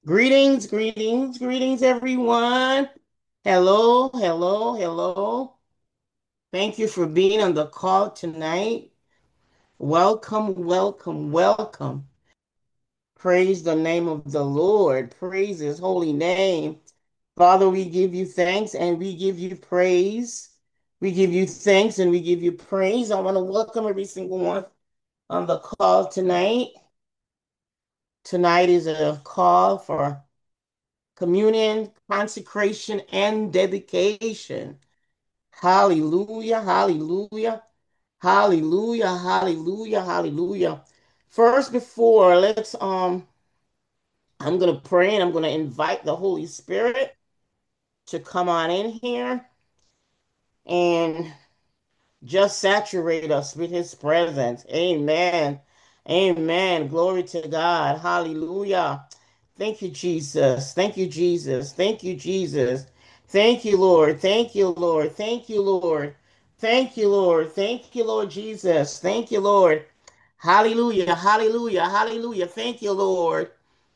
Greetings, greetings, greetings, everyone. Hello, hello, hello. Thank you for being on the call tonight. Welcome, welcome, welcome. Praise the name of the Lord. Praise his holy name. Father, we give you thanks and we give you praise. We give you thanks and we give you praise. I want to welcome every single one on the call tonight. Tonight is a call for communion, consecration, and dedication. Hallelujah, hallelujah, hallelujah, hallelujah, hallelujah. First, before I'm gonna pray and I'm gonna invite the Holy Spirit to come on in here and just saturate us with his presence. Amen. Amen. Glory to God. Hallelujah. Thank you, Jesus. Thank you, Jesus. Thank you, Jesus. Thank you, Lord. Thank you, Lord. Thank you, Lord. Thank you, Lord. Thank you, Lord Jesus. Thank you, Lord. Hallelujah. Hallelujah. Hallelujah. Thank you, Lord.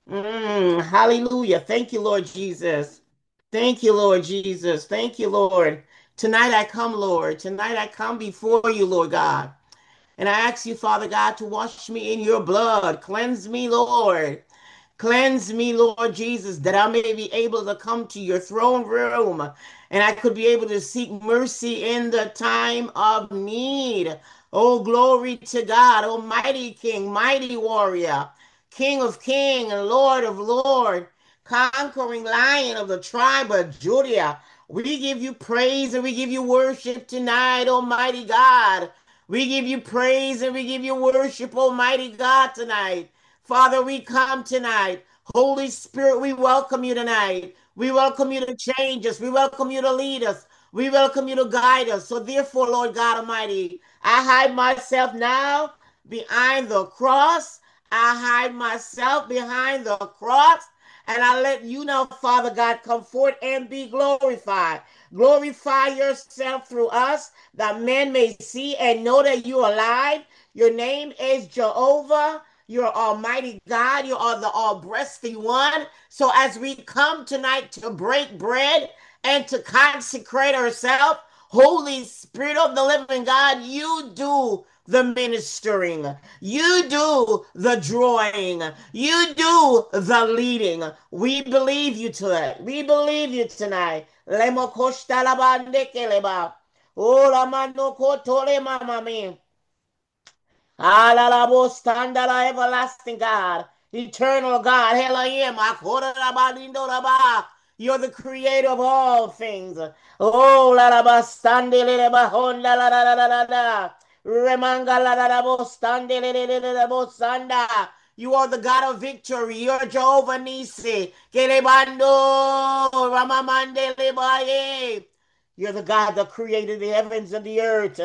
Hallelujah. Thank you, Lord Jesus. Thank you, Lord Jesus. Thank you, Lord. Tonight I come, Lord. Tonight I come before you, Lord God. And I ask you, Father God, to wash me in your blood. Cleanse me, Lord. Cleanse me, Lord Jesus, that I may be able to come to your throne room and I could be able to seek mercy in the time of need. Oh, glory to God, Almighty King, mighty warrior, King of King and Lord of Lord, conquering lion of the tribe of Judah. We give you praise and we give you worship tonight, Almighty God. We give you praise and we give you worship, Almighty God, tonight. Father, we come tonight. Holy Spirit, we welcome you tonight. We welcome you to change us. We welcome you to lead us. We welcome you to guide us. So, therefore, Lord God Almighty, I hide myself now behind the cross. I hide myself behind the cross. And I let you know, Father God, come forth and be glorified. Glorify yourself through us that men may see and know that you are alive. Your name is Jehovah. You're Almighty God. You are the all breasty one. So as we come tonight to break bread and to consecrate ourselves, Holy Spirit of the living God, you do the ministering. You do the drawing. You do the leading. We believe you tonight. We believe you tonight. Lemo koshta la bande keleba. Oh, la mano kotole mama mi. Alalabostandala, everlasting God, eternal God, Elohim, Akorabadindoraba. You're the creator of all things. Oh, lalabastandilebahonda la la la la la la. Remanga la la la bostandilebosanda. You are the God of victory. You're Jehovah Nisi. Kelebando Ramamande Lebaye. You're the God that created the heavens and the earth.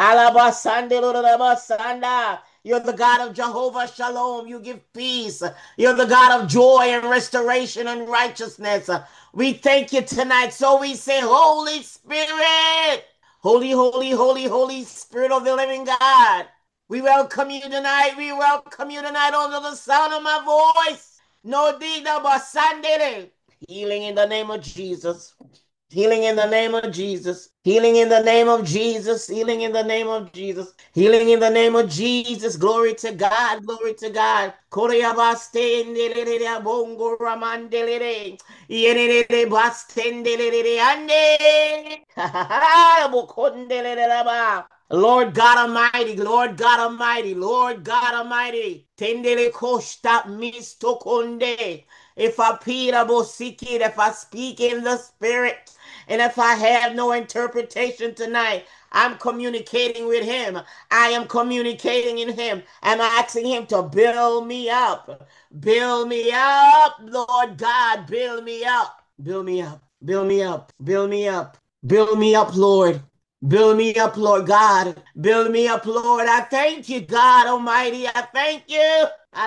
Alabasande. You're the God of Jehovah Shalom. You give peace. You're the God of joy and restoration and righteousness. We thank you tonight. So we say, Holy Spirit, holy, holy, holy, holy Spirit of the living God. We welcome you tonight. We welcome you tonight under the sound of my voice. No dida basandere. Healing in the name of Jesus. Healing in the name of Jesus. Healing in the name of Jesus. Healing in the name of Jesus. Healing in the name of Jesus. Glory to God. Glory to God. Korea baste ndelele bongo ramandelele. Yenele baste ndelele ande. Bokondelele ba. Lord God Almighty, Lord God Almighty, Lord God Almighty. Tendele koshta mistokonde. If I pira bosiki, if I speak in the spirit, and if I have no interpretation tonight, I'm communicating with him. I am communicating in him. I'm asking him to build me up. Build me up, Lord God. Build me up. Build me up. Build me up. Build me up. Build me up, Lord. Build me up, Lord God. Build me up, Lord. I thank you, God Almighty. I thank you.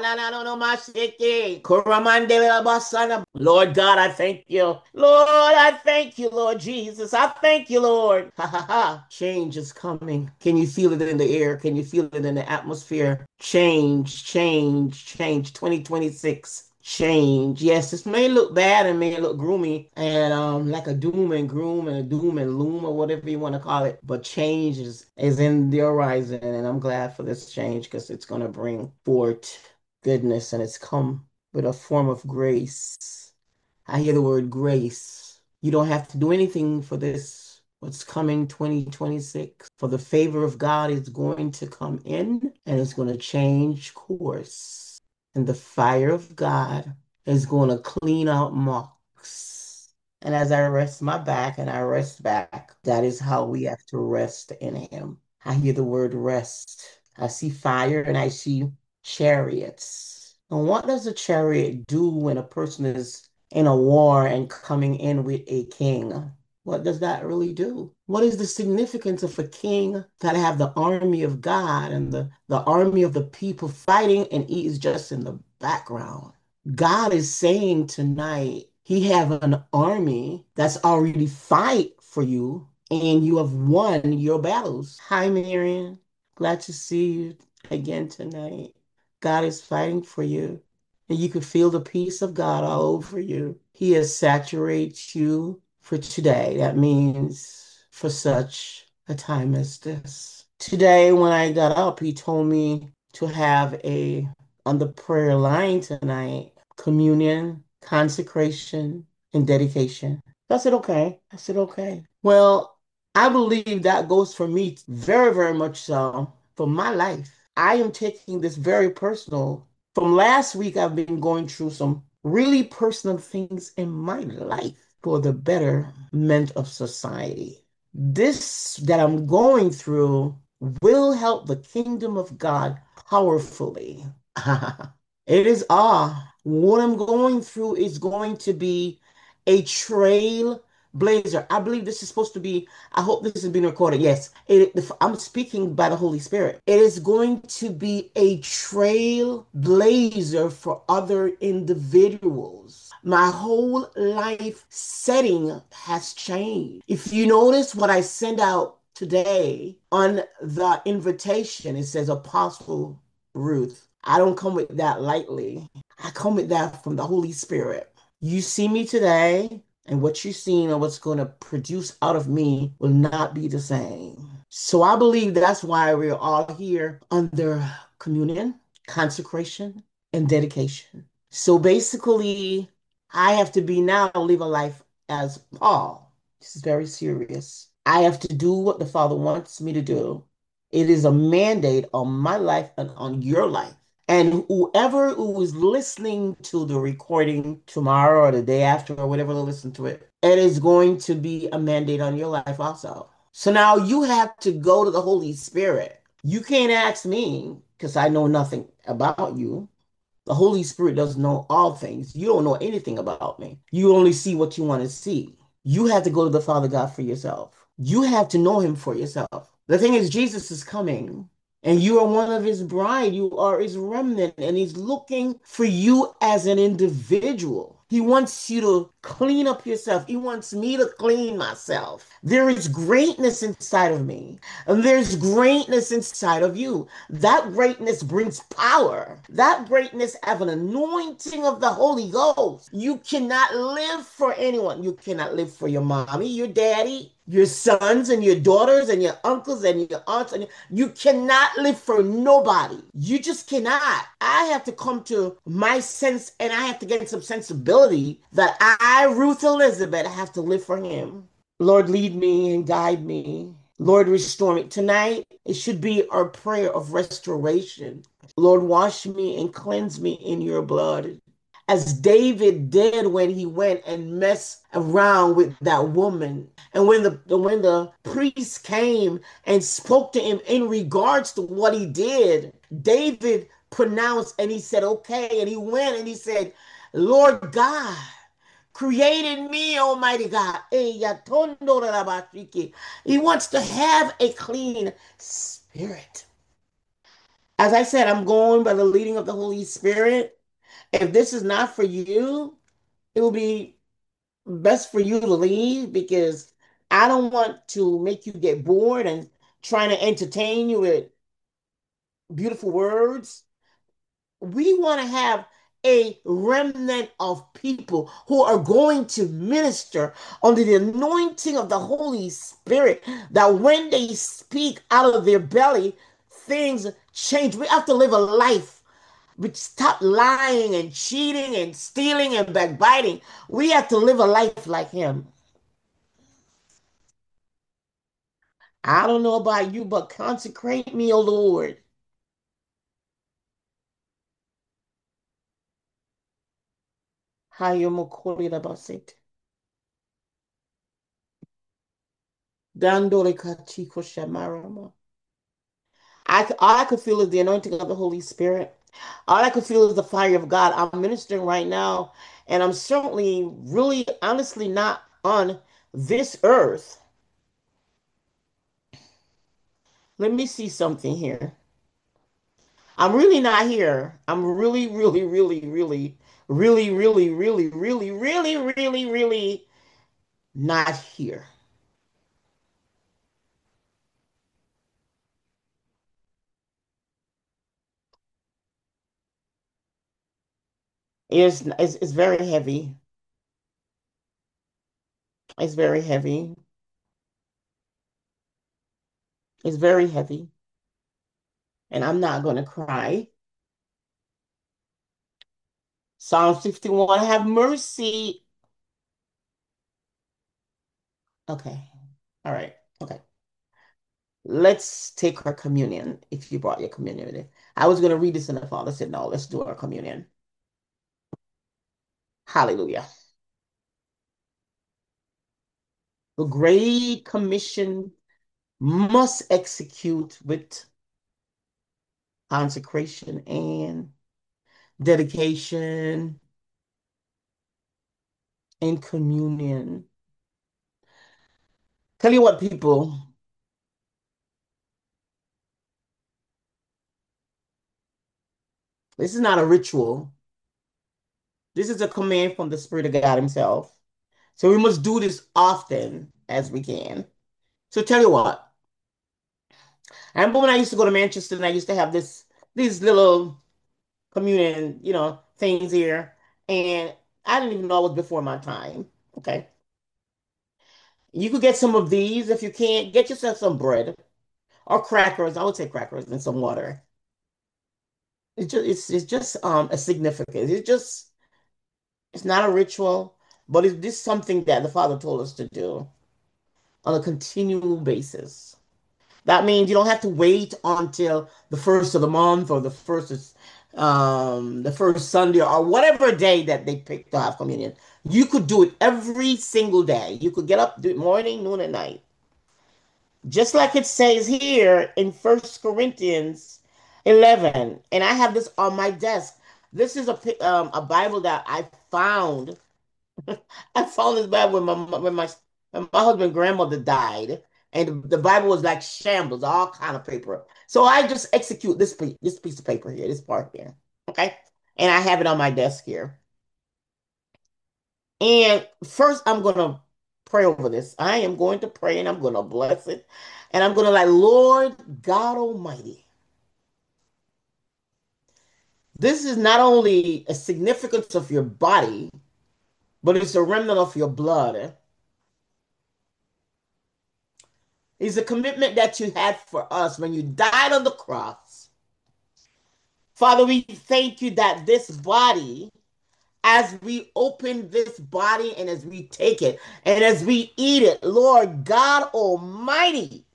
Lord God, I thank you. Lord, I thank you, Lord Jesus. I thank you, Lord. Ha ha ha. Change is coming. Can you feel it in the air? Can you feel it in the atmosphere? Change, change, change. 2026. change. Yes, this may look bad and may look gloomy and like a doom and gloom and a doom and loom or whatever you want to call it. But change is in the horizon, and I'm glad for this change because it's gonna bring forth goodness and it's come with a form of grace. I hear the word grace. You don't have to do anything for this. What's coming 2026? For the favor of God is going to come in and it's going to change course. And the fire of God is going to clean out marks. And as I rest my back and I rest back, that is how we have to rest in Him. I hear the word rest. I see fire and I see chariots. And what does a chariot do when a person is in a war and coming in with a king? What does that really do? What is the significance of a king that have the army of God and the army of the people fighting and he is just in the background? God is saying tonight, he have an army that's already fight for you and you have won your battles. Hi, Marion. Glad to see you again tonight. God is fighting for you. And you could feel the peace of God all over you. He has saturated you for today. That means for such a time as this. Today, when I got up, he told me to have on the prayer line tonight, communion, consecration, and dedication. I said, okay. I said, okay. Well, I believe that goes for me very, very much so for my life. I am taking this very personal. From last week, I've been going through some really personal things in my life for the betterment of society. This that I'm going through will help the kingdom of God powerfully. It is what I'm going through is going to be a trailblazer. I believe this is supposed to be, I hope this is being recorded. Yes, I'm speaking by the Holy Spirit. It is going to be a trailblazer for other individuals. My whole life setting has changed. If you notice what I send out today on the invitation, it says Apostle Ruth. I don't come with that lightly. I come with that from the Holy Spirit. You see me today, and what you're seeing and what's going to produce out of me will not be the same. So I believe that's why we're all here under communion, consecration, and dedication. So basically, I have to be now live a life as Paul. This is very serious. I have to do what the Father wants me to do. It is a mandate on my life and on your life. And whoever who is listening to the recording tomorrow or the day after or whatever they listen to it, it is going to be a mandate on your life also. So now you have to go to the Holy Spirit. You can't ask me because I know nothing about you. The Holy Spirit doesn't know all things. You don't know anything about me. You only see what you want to see. You have to go to the Father God for yourself. You have to know him for yourself. The thing is, Jesus is coming, and you are one of his bride. You are his remnant, and he's looking for you as an individual. He wants you to clean up yourself. He wants me to clean myself. There is greatness inside of me, and there's greatness inside of you. That greatness brings power. That greatness have an anointing of the Holy Ghost. You cannot live for anyone. You cannot live for your mommy, your daddy, your sons and your daughters and your uncles and your aunts, and you cannot live for nobody. You just cannot. I have to come to my sense and I have to get some sensibility that Ruth Elizabeth, have to live for him. Lord, lead me and guide me. Lord, restore me. Tonight, it should be our prayer of restoration. Lord, wash me and cleanse me in your blood. As David did when he went and messed around with that woman. And when the priest came and spoke to him in regards to what he did, David pronounced and he said, okay. And he went and he said, Lord God, created me, Almighty God. He wants to have a clean spirit. As I said, I'm going by the leading of the Holy Spirit. If this is not for you, it will be best for you to leave because I don't want to make you get bored and trying to entertain you with beautiful words. We want to have a remnant of people who are going to minister under the anointing of the Holy Spirit, that when they speak out of their belly, things change. We have to live a life. We stop lying and cheating and stealing and backbiting. We have to live a life like him. I don't know about you, but consecrate me, O Lord. Hayomokori labasete. Dandore kachiko shamarama. All I could feel is the anointing of the Holy Spirit. All I could feel is the fire of God. I'm ministering right now, and I'm certainly, really, honestly not on this earth. Let me see something here. I'm really not here. I'm really, really, really, really, really, really, really, really, really, really, really not here. It's very heavy. It's very heavy. It's very heavy. And I'm not going to cry. Psalm 51, have mercy. Okay. All right. Okay. Let's take our communion if you brought your communion with you. I was going to read this and the Father said, no, let's do our communion. Hallelujah. The Great Commission must execute with consecration and dedication and communion. Tell you what, people, this is not a ritual. This is a command from the Spirit of God Himself. So we must do this often as we can. So tell you what, I remember when I used to go to Manchester and I used to have these little communion, things here. And I didn't even know it was before my time. Okay. You could get some of these. If you can't, get yourself some bread or crackers. I would say crackers and some water. It's just a significance. It's not a ritual, but it's just something that the Father told us to do on a continual basis. That means you don't have to wait until the first of the month or the first Sunday or whatever day that they pick to have communion. You could do it every single day. You could get up, do it morning, noon, and night. Just like it says here in First Corinthians 11, and I have this on my desk. This is a Bible that I found. I found this Bible when my husband's grandmother died, and the Bible was like shambles, all kind of paper. So I just execute this piece of paper here, this part here, okay, and I have it on my desk here. And first, I'm gonna pray over this. I am going to pray, and I'm gonna bless it, and I'm gonna like, Lord God Almighty, this is not only a significance of your body, but it's a remnant of your blood. It's a commitment that you had for us when you died on the cross. Father, we thank you that this body, as we open this body and as we take it and as we eat it, Lord God Almighty,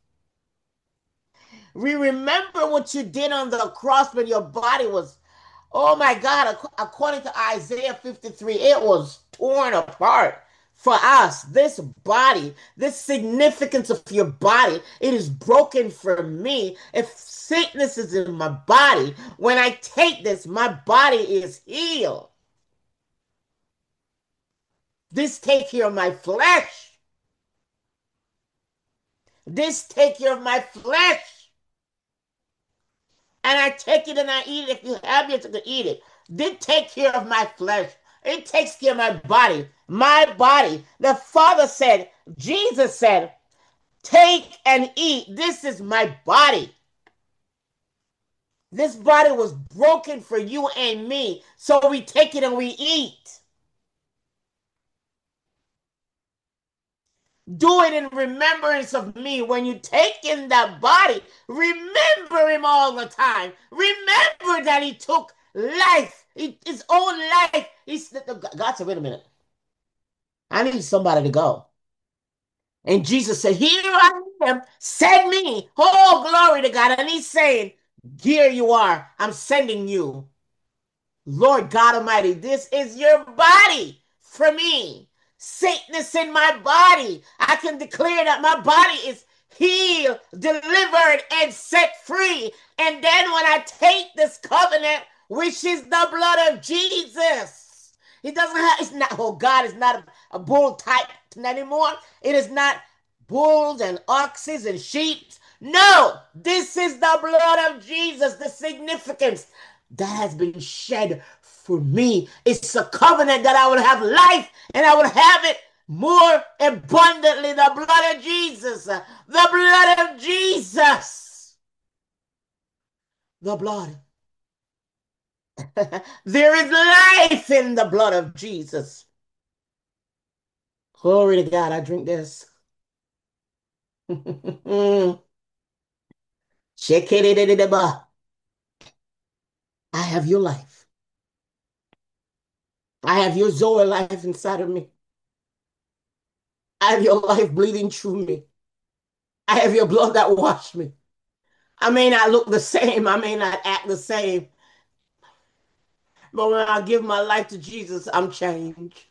we remember what you did on the cross when your body was, oh my God, according to Isaiah 53, it was torn apart for us. This body, this significance of your body, it is broken for me. If sickness is in my body, when I take this, my body is healed. This take care of my flesh. This take care of my flesh. And I take it and I eat it. If you have it, you can eat it. This take care of my flesh. It takes care of my body. My body. The Father said, Jesus said, take and eat. This is my body. This body was broken for you and me. So we take it and we eat. Do it in remembrance of me. When you take in that body, remember him all the time. Remember that he took life, his own life. God said, wait a minute. I need somebody to go. And Jesus said, here I am, send me. Oh, glory to God. And he's saying, here you are. I'm sending you. Lord God Almighty, this is your body for me. Sickness in my body. I can declare that my body is healed, delivered, and set free. And then when I take this covenant, which is the blood of Jesus, he doesn't have, it's not, oh God, it's not a bull type anymore. It is not bulls and oxes and sheep. No, this is the blood of Jesus, the significance that has been shed for me. It's a covenant that I would have life and I would have it more abundantly. The blood of Jesus. The blood of Jesus. The blood. There is life in the blood of Jesus. Glory to God. I drink this. Check it. I have your life. I have your Zoe life inside of me. I have your life bleeding through me. I have your blood that washed me. I may not look the same. I may not act the same. But when I give my life to Jesus, I'm changed.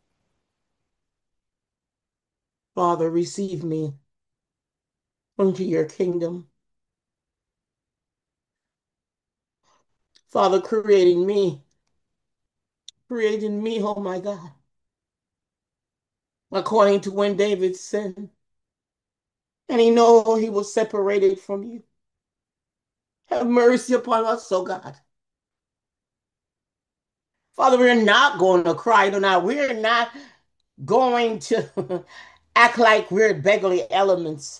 Father, receive me into your kingdom. Father, creating me, oh my God, according to when David sinned. And he know he was separated from you. Have mercy upon us, oh God. Father, we're not going to cry tonight. We're not going to act like we're beggarly elements.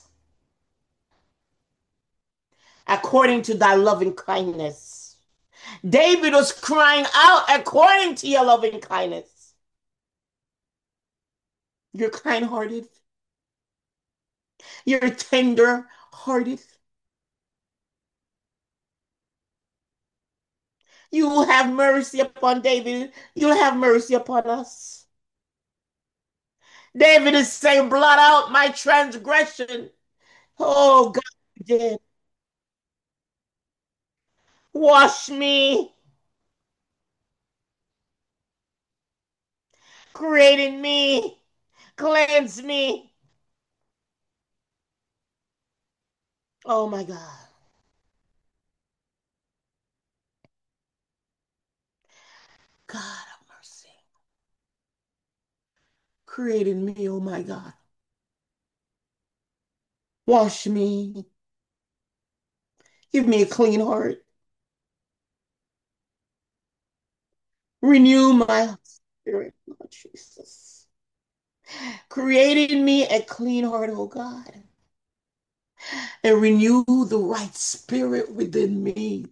According to thy loving kindness. David was crying out according to your loving kindness. You're kind hearted. You're tender hearted. You will have mercy upon David. You'll have mercy upon us. David is saying, blot out my transgression. Oh, God, you did. Wash me, create in me, cleanse me. Oh, my God. God have mercy. Create in me, oh, my God. Wash me. Give me a clean heart. Renew my spirit, Lord Jesus. Create in me a clean heart, oh God, and renew the right spirit within me.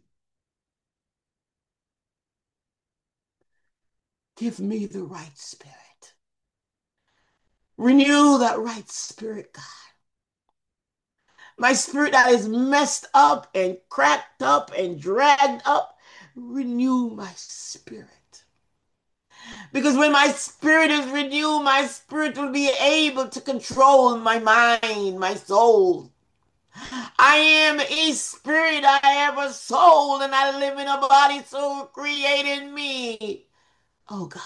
Give me the right spirit. Renew that right spirit, God. My spirit that is messed up and cracked up and dragged up, renew my spirit. Because when my spirit is renewed, my spirit will be able to control my mind, my soul. I am a spirit, I have a soul, and I live in a body, so created me. Oh God.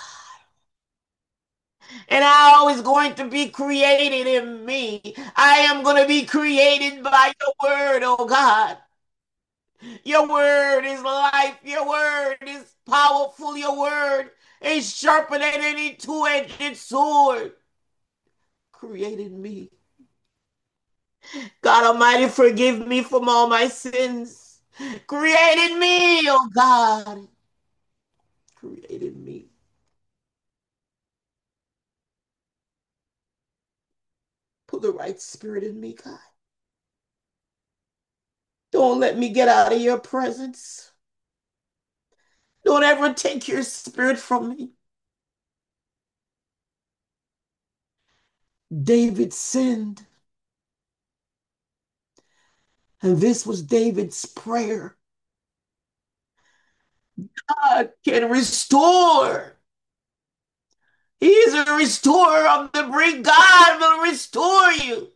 And I always going to be created in me. I am going to be created by your word, oh God. Your word is life. Your word is powerful. Your word is sharper than any two-edged sword. Created me. God Almighty, forgive me from all my sins. Created me, oh God. Created me. Put the right spirit in me, God. Don't let me get out of your presence. Don't ever take your spirit from me. David sinned, and this was David's prayer. God can restore. He is a restorer of the brink. God will restore you.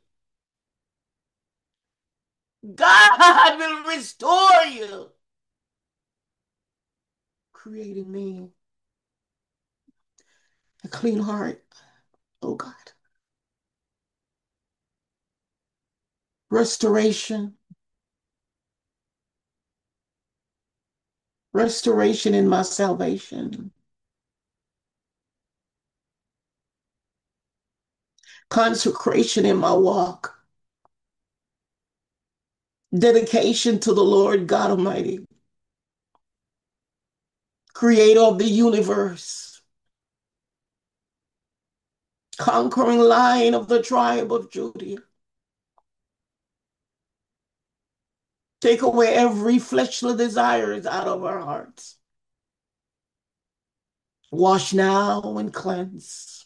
God will restore you. Creating me a clean heart, oh God. Restoration, restoration in my salvation, consecration in my walk, dedication to the Lord God Almighty, creator of the universe, conquering lion of the tribe of Judah. Take away every fleshly desires out of our hearts. Wash now and cleanse.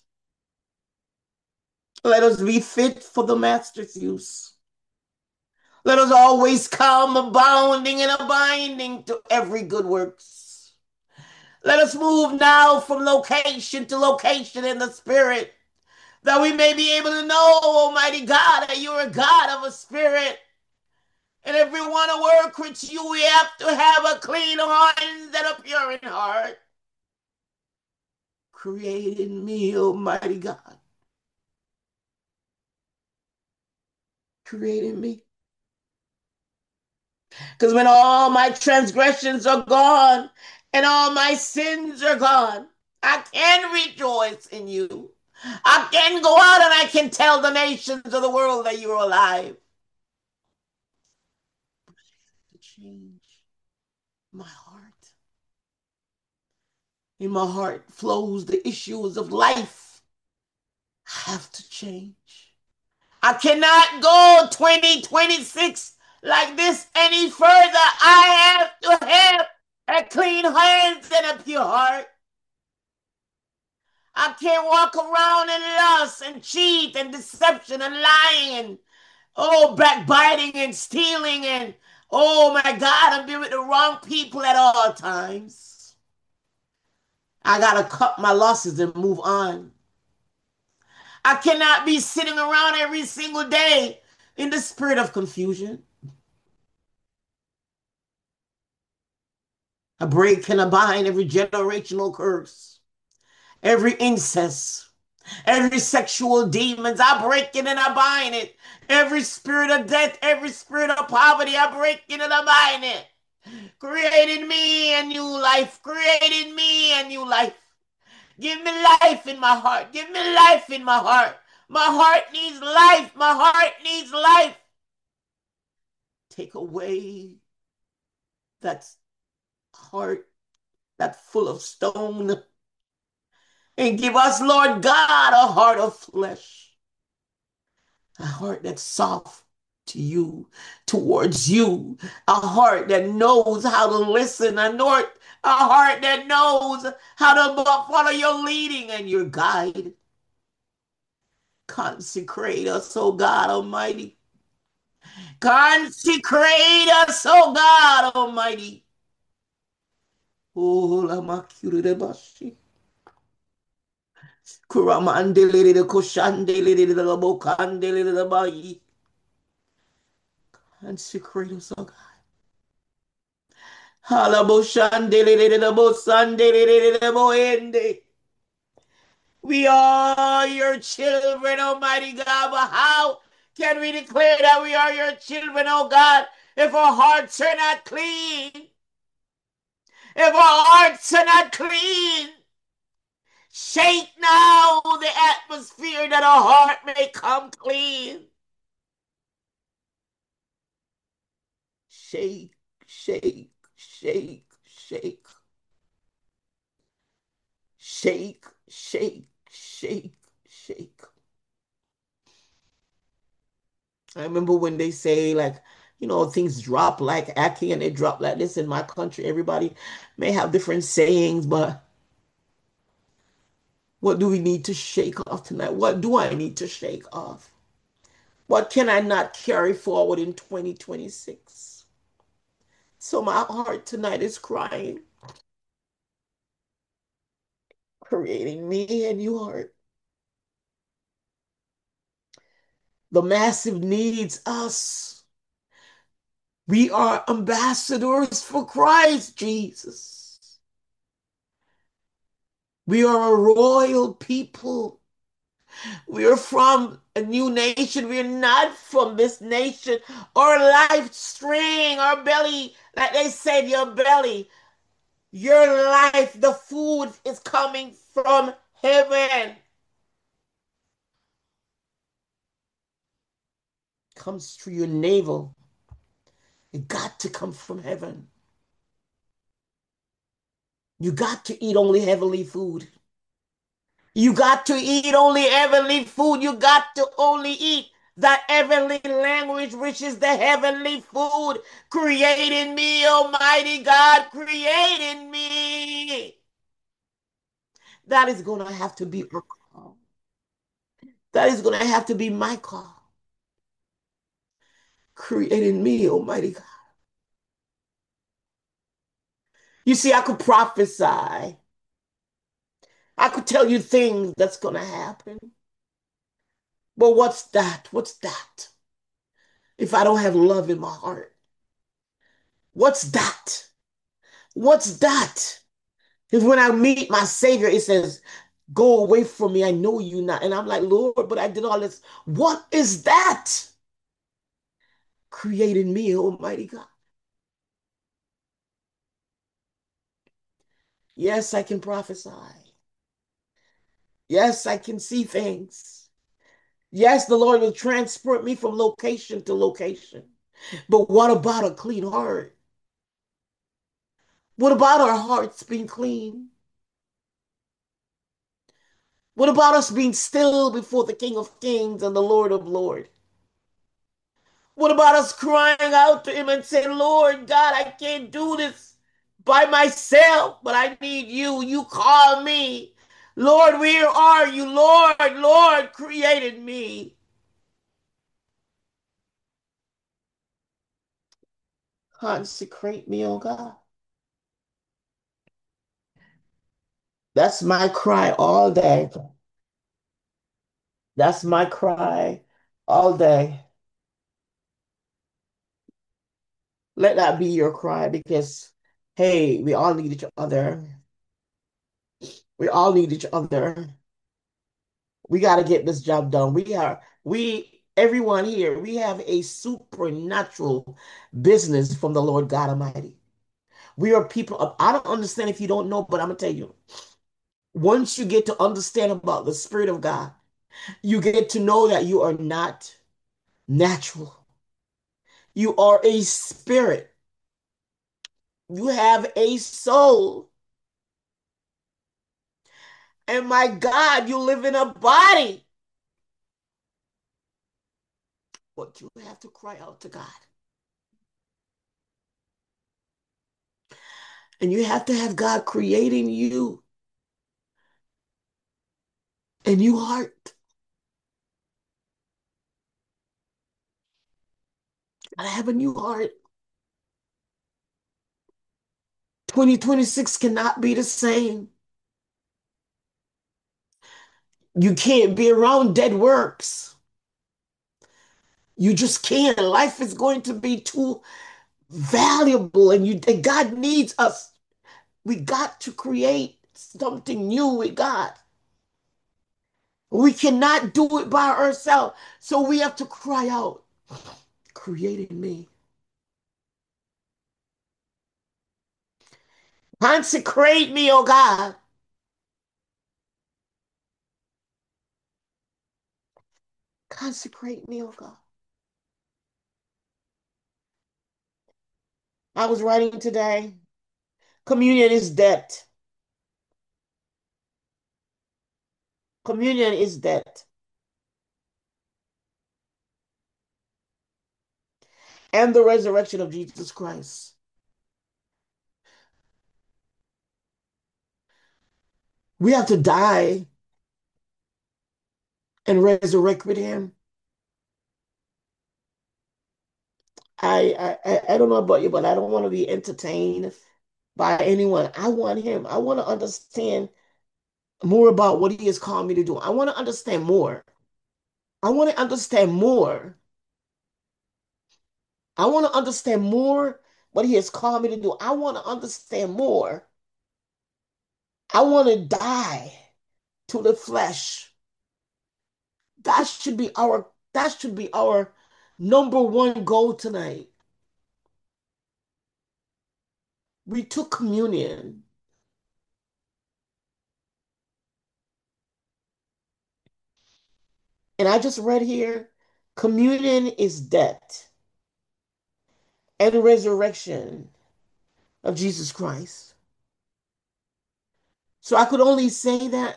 Let us be fit for the Master's use. Let us always come abounding and abiding to every good works. Let us move now from location to location in the spirit, that we may be able to know, Almighty God, that you're a God of a spirit. And if we want to work with you, we have to have a clean heart and a pure in heart. Create in me, Almighty God. Create in me. Because when all my transgressions are gone and all my sins are gone, I can rejoice in you. I can go out and I can tell the nations of the world that you're alive. To change my heart. In my heart flows the issues of life. I have to change. I cannot go 2026 like this any further. I have to have a clean hands and a pure heart. I can't walk around in lust and cheat and deception and lying and backbiting and stealing and oh my God, I'm being with the wrong people at all times. I gotta cut my losses and move on. I cannot be sitting around every single day in the spirit of confusion. I break and I bind every generational curse, every incest, every sexual demons. I break it and I bind it. Every spirit of death, every spirit of poverty, I break it and I bind it. Created me a new life. Created me a new life. Give me life in my heart. Give me life in my heart. My heart needs life. My heart needs life. Take away that heart that's full of stone and give us, Lord God, a heart of flesh, a heart that's soft to you, towards you, a heart that knows how to listen, a heart that knows how to follow your leading and your guide. Consecrate us, oh God Almighty. Consecrate us, oh God Almighty. Oh, la makure de bashi. Kuramandele de koshandele de la bokandele de la bayi. Consecrate us, oh God. Halaboshandele de la bosandele de la boende. We are your children, Almighty God. But how can we declare that we are your children, oh God, if our hearts are not clean? If our hearts are not clean, shake now the atmosphere that our heart may come clean. Shake, shake, shake, shake. Shake, shake, shake, shake. I remember when they say, like, things drop like Aki and they drop like this in my country. Everybody may have different sayings, but what do we need to shake off tonight? What do I need to shake off? What can I not carry forward in 2026? So my heart tonight is crying, creating me and you heart. The massive needs us. We are ambassadors for Christ Jesus. We are a royal people. We are from a new nation. We are not from this nation. Our life string, our belly, like they said, your belly, your life, the food is coming from heaven. Comes through your navel. It got to come from heaven. You got to eat only heavenly food. You got to eat only heavenly food. You got to only eat that heavenly language, which is the heavenly food. Creating me, Almighty God, creating me. That is going to have to be our call. That is going to have to be my call. Creating me, Almighty God. You see, I could prophesy. I could tell you things that's going to happen. But what's that? What's that? If I don't have love in my heart, what's that? What's that? Because when I meet my Savior, it says, go away from me. I know you not. And I'm like, Lord, but I did all this. What is that? Created me, Almighty God. Yes, I can prophesy. Yes, I can see things. Yes, the Lord will transport me from location to location. But what about a clean heart? What about our hearts being clean? What about us being still before the King of Kings and the Lord of Lords? What about us crying out to him and saying, Lord God, I can't do this by myself, but I need you. You call me. Lord, where are you? Lord, Lord created me. Consecrate me, oh God. That's my cry all day. That's my cry all day. Let that be your cry because, hey, we all need each other. We all need each other. We got to get this job done. Everyone here, we have a supernatural business from the Lord God Almighty. We are people of, I don't understand if you don't know, but I'm going to tell you. Once you get to understand about the Spirit of God, you get to know that you are not natural. You are a spirit. You have a soul. And my God, you live in a body. But you have to cry out to God. And you have to have God creating you a new heart. Gotta have a new heart. 2026 cannot be the same. You can't be around dead works. You just can't. Life is going to be too valuable, and God needs us. We got to create something new with God. We cannot do it by ourselves. So we have to cry out, created me. Consecrate me, oh God. Consecrate me, oh God. I was writing today. Communion is debt. Communion is debt. and the resurrection of Jesus Christ. We have to die and resurrect with him. I don't know about you, but I don't want to be entertained by anyone. I want him. I want to understand more about what he has called me to do. I want to understand more. I want to understand more. I want to understand more what he has called me to do. I want to understand more. I want to die to the flesh. That should be our number one goal tonight. We took communion, and I just read here, communion is death and resurrection of Jesus Christ. So I could only say that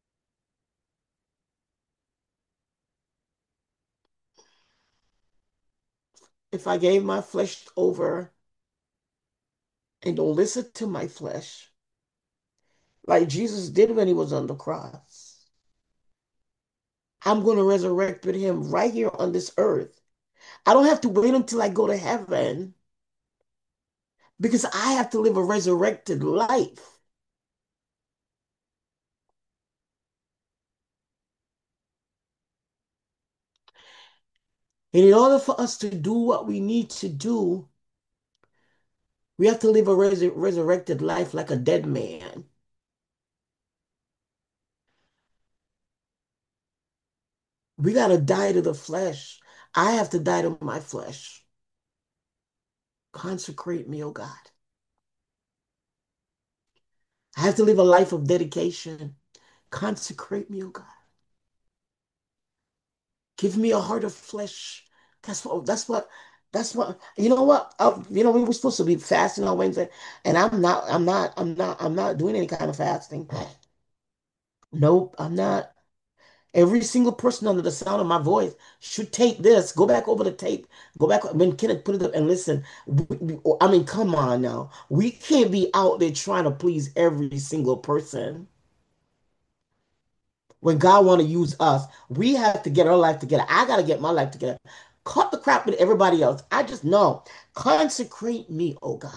if I gave my flesh over and don't listen to my flesh, like Jesus did when he was on the cross, I'm going to resurrect with him right here on this earth. I don't have to wait until I go to heaven because I have to live a resurrected life. And in order for us to do what we need to do, we have to live a resurrected life like a dead man. We got to die to the flesh. I have to die to my flesh. Consecrate me, oh God. I have to live a life of dedication. Consecrate me, oh God. Give me a heart of flesh. You know what? We were supposed to be fasting on Wednesday, and I'm not doing any kind of fasting. Nope, I'm not. Every single person under the sound of my voice should take this. Go back over the tape. Go back when Kenneth put it up and listen. I mean, come on now. We can't be out there trying to please every single person. When God want to use us, we have to get our life together. I got to get my life together. Cut the crap with everybody else. I just know. Consecrate me, oh God.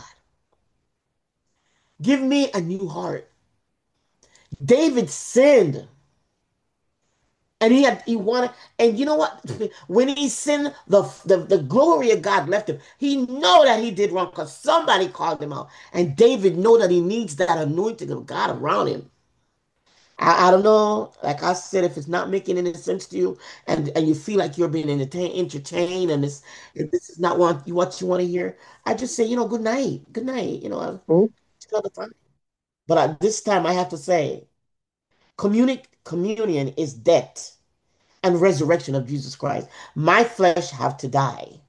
Give me a new heart. David sinned. And he wanted, and you know what? When he sinned, the glory of God left him. He know that he did wrong because somebody called him out. And David know that he needs that anointing of God around him. I don't know. Like I said, if it's not making any sense to you, and you feel like you're being entertained, and if this is not what you want to hear, I just say, good night, good night. It's another time. But this time, I have to say, communion is death and resurrection of Jesus Christ. My flesh have to die.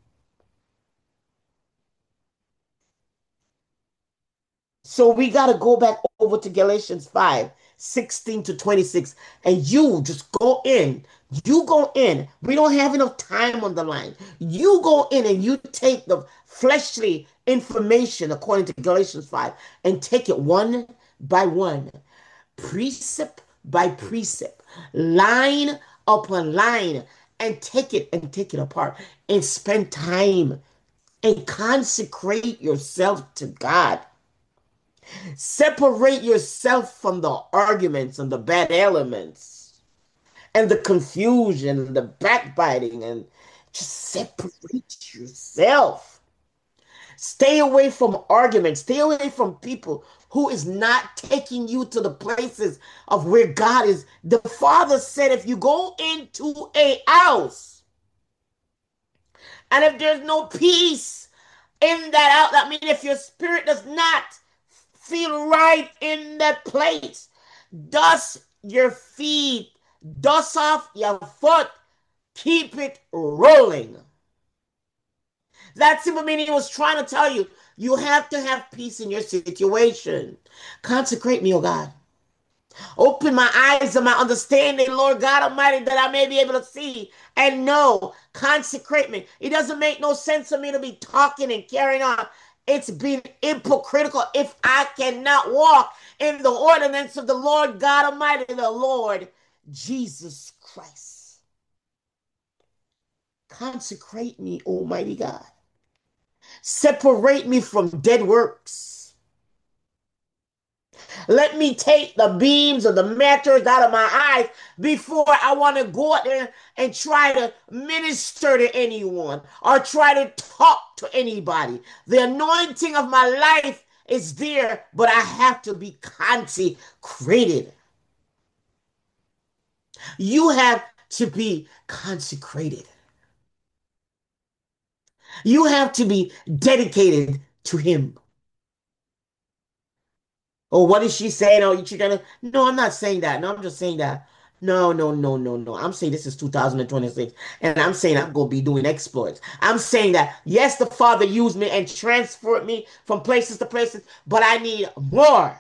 So we got to go back over to Galatians 5:16 to 26. And you just go in. You go in. We don't have enough time on the line. You go in and you take the fleshly information according to Galatians 5 and take it one by one, precept by precept, line upon line, and take it apart and spend time and consecrate yourself to God. Separate yourself from the arguments and the bad elements and the confusion and the backbiting and just separate yourself. Stay away from arguments. Stay away from people who is not taking you to the places of where God is. The Father said, if you go into a house and if there's no peace in that house, I mean, if your spirit does not feel right in that place, dust your feet, dust off your foot, keep it rolling. That simple meaning was trying to tell you have to have peace in your situation. Consecrate me, oh God. Open my eyes and my understanding, Lord God Almighty, that I may be able to see and know. Consecrate me. It doesn't make no sense for me to be talking and carrying on. It's being hypocritical if I cannot walk in the ordinance of the Lord God Almighty, the Lord Jesus Christ. Consecrate me, Almighty God. Separate me from dead works. Let me take the beams of the mattress out of my eyes before I want to go out there and try to minister to anyone or try to talk to anybody. The anointing of my life is there, but I have to be consecrated. You have to be consecrated. You have to be dedicated to Him. Oh, what is she saying? Oh, you're gonna? No, I'm not saying that. No, I'm just saying that. No, no, no, no, no. I'm saying this is 2026, and I'm saying I'm gonna be doing exploits. I'm saying that yes, the Father used me and transferred me from places to places, but I need more.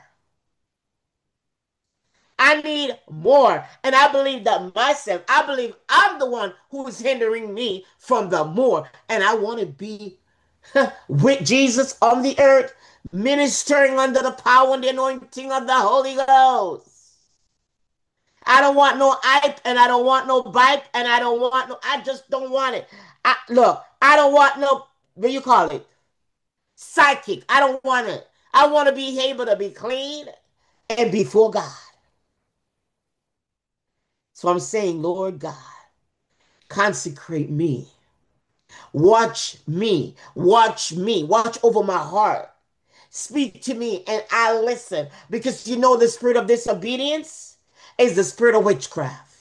I need more. And I believe that myself, I believe I'm the one who is hindering me from the more. And I want to be with Jesus on the earth, ministering under the power and the anointing of the Holy Ghost. I don't want no hype and I don't want no bike and I don't want no, I just don't want it. Look, I don't want no, what do you call it? Psychic. I don't want it. I want to be able to be clean and before God. So I'm saying, Lord God, consecrate me. Watch me. Watch me. Watch over my heart. Speak to me and I listen. Because you know the spirit of disobedience is the spirit of witchcraft.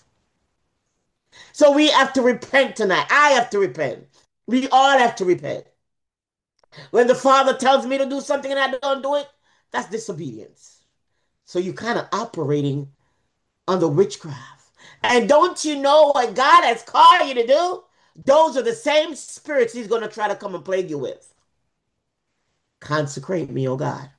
So we have to repent tonight. I have to repent. We all have to repent. When the Father tells me to do something and I don't do it, that's disobedience. So you're kind of operating under witchcraft. And don't you know what God has called you to do? Those are the same spirits He's going to try to come and plague you with. Consecrate me, oh God.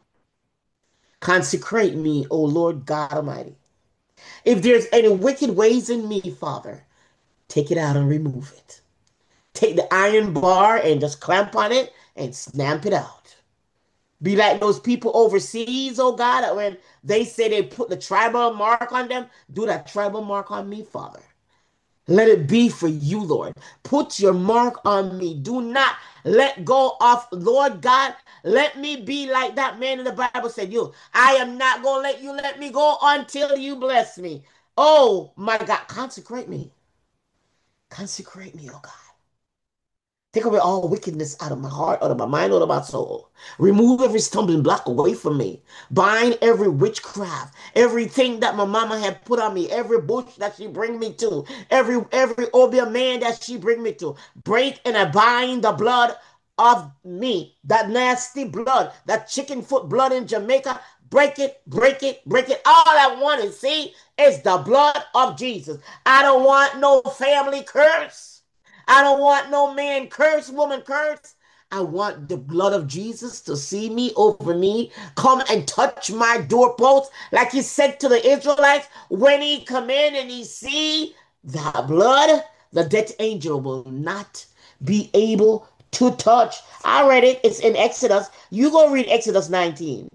Consecrate me, O Lord God Almighty. If there's any wicked ways in me, Father, take it out and remove it. Take the iron bar and just clamp on it and snap it out. Be like those people overseas, oh God, when they say they put the tribal mark on them, do that tribal mark on me, Father. Let it be for you, Lord. Put your mark on me. Do not let go of, Lord God. Let me be like that man in the Bible said, you, I am not going to let you let me go until you bless me. Oh, my God. Consecrate me. Consecrate me, oh God. Take away all wickedness out of my heart, out of my mind, out of my soul. Remove every stumbling block away from me. Bind every witchcraft, everything that my mama had put on me, every bush that she bring me to, every obia man that she bring me to. Break and I bind the blood of me, that nasty blood, that chicken foot blood in Jamaica. Break it, break it, break it. All I want to see is the blood of Jesus. I don't want no family curse. I don't want no man curse, woman curse. I want the blood of Jesus to see me over me, come and touch my doorpost, like He said to the Israelites when He come in and He see the blood. The death angel will not be able to touch. I read it. It's in Exodus. You go read Exodus 19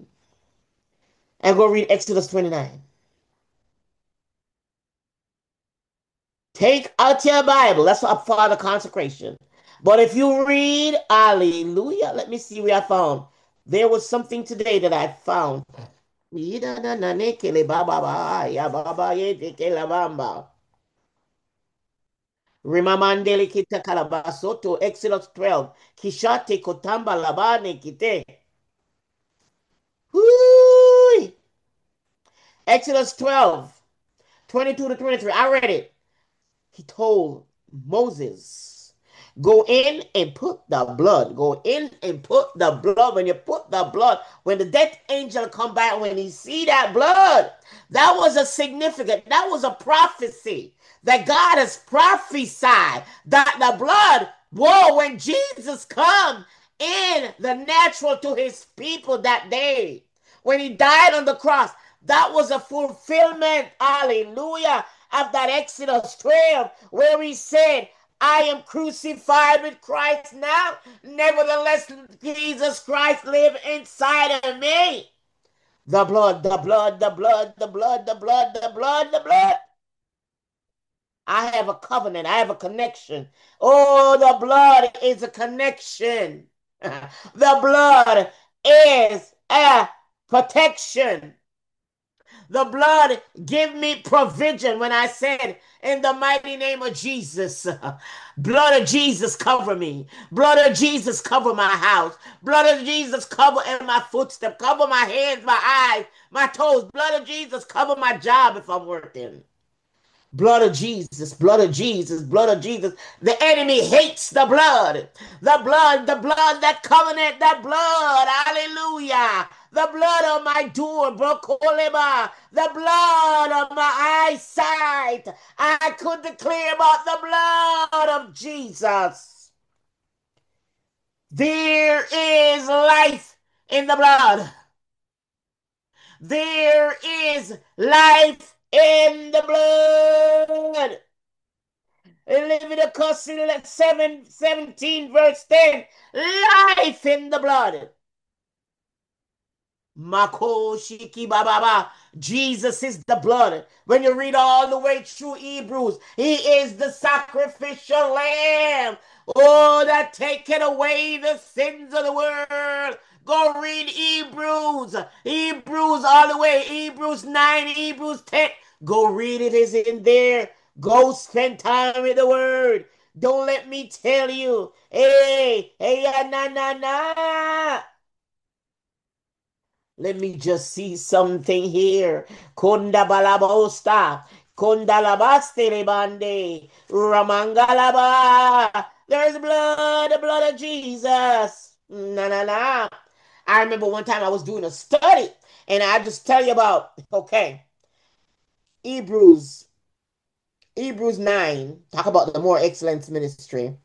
and go read Exodus 29. Take out your Bible. That's for the consecration. But if you read, hallelujah, let me see where I found. There was something today that I found. Rimamandele kita kalabasoto, Exodus 12. Kishate kotamba labane kite. Whoo! Exodus 12, 22 to 23. I read it. He told Moses, go in and put the blood. Go in and put the blood. When you put the blood, when the death angel come back, when he see that blood, that was a significant, that was a prophecy that God has prophesied that the blood, whoa, when Jesus come in the natural to His people that day, when He died on the cross, That was a fulfillment, hallelujah, of that Exodus 12, where he said, I am crucified with Christ now. Nevertheless, Jesus Christ live inside of me. The blood, the blood, the blood, the blood, the blood, the blood, the blood. I have a covenant. I have a connection. Oh, the blood is a connection. The blood is a protection. The blood give me provision when I said, in the mighty name of Jesus, blood of Jesus cover me. Blood of Jesus cover my house. Blood of Jesus cover in my footsteps. Cover my hands, my eyes, my toes. Blood of Jesus cover my job if I'm working. Blood of Jesus, blood of Jesus, blood of Jesus. The enemy hates the blood. The blood, that covenant, that blood. Hallelujah. The blood on my door, Brokoleba. The blood on my eyesight. I could declare about the blood of Jesus. There is life in the blood. There is life in the blood. In Leviticus 17, verse 10, life in the blood. Mako Shiki Baba. Jesus is the blood. When you read all the way through Hebrews, he is the sacrificial lamb. Oh, that taketh away the sins of the world. Go read Hebrews. Hebrews all the way. Hebrews 9, Hebrews 10. Go read it. Is in there. Go spend time with the word. Don't let me tell you. Hey, hey, na, na, na. Let me just see something here. Konda balabosta. Konda labaste lebande. Ramangalaba. There's blood, the blood of Jesus. Na na na. I remember one time I was doing a study, and I just tell you about, okay, Hebrews, Hebrews 9, talk about the more excellence ministry.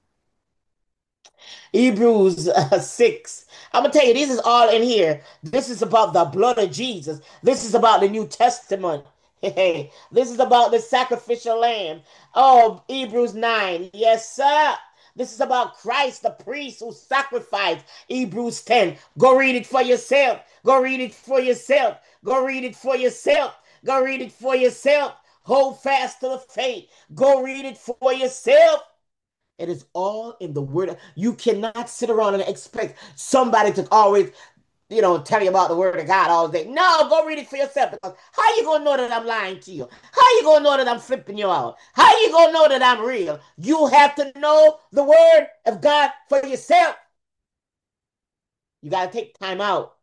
Hebrews 6. I'm going to tell you, this is all in here. This is about the blood of Jesus. This is about the New Testament. Hey, this is about the sacrificial lamb. Oh, Hebrews 9. Yes, sir. This is about Christ, the priest who sacrificed. Hebrews 10. Go read it for yourself. Go read it for yourself. Go read it for yourself. Go read it for yourself. Hold fast to the faith. Go read it for yourself. It is all in the word. You cannot sit around and expect somebody to always, tell you about the word of God all day. No, go read it for yourself. Because how you gonna know that I'm lying to you? How you gonna know that I'm flipping you out? How you gonna know that I'm real? You have to know the word of God for yourself. You gotta take time out.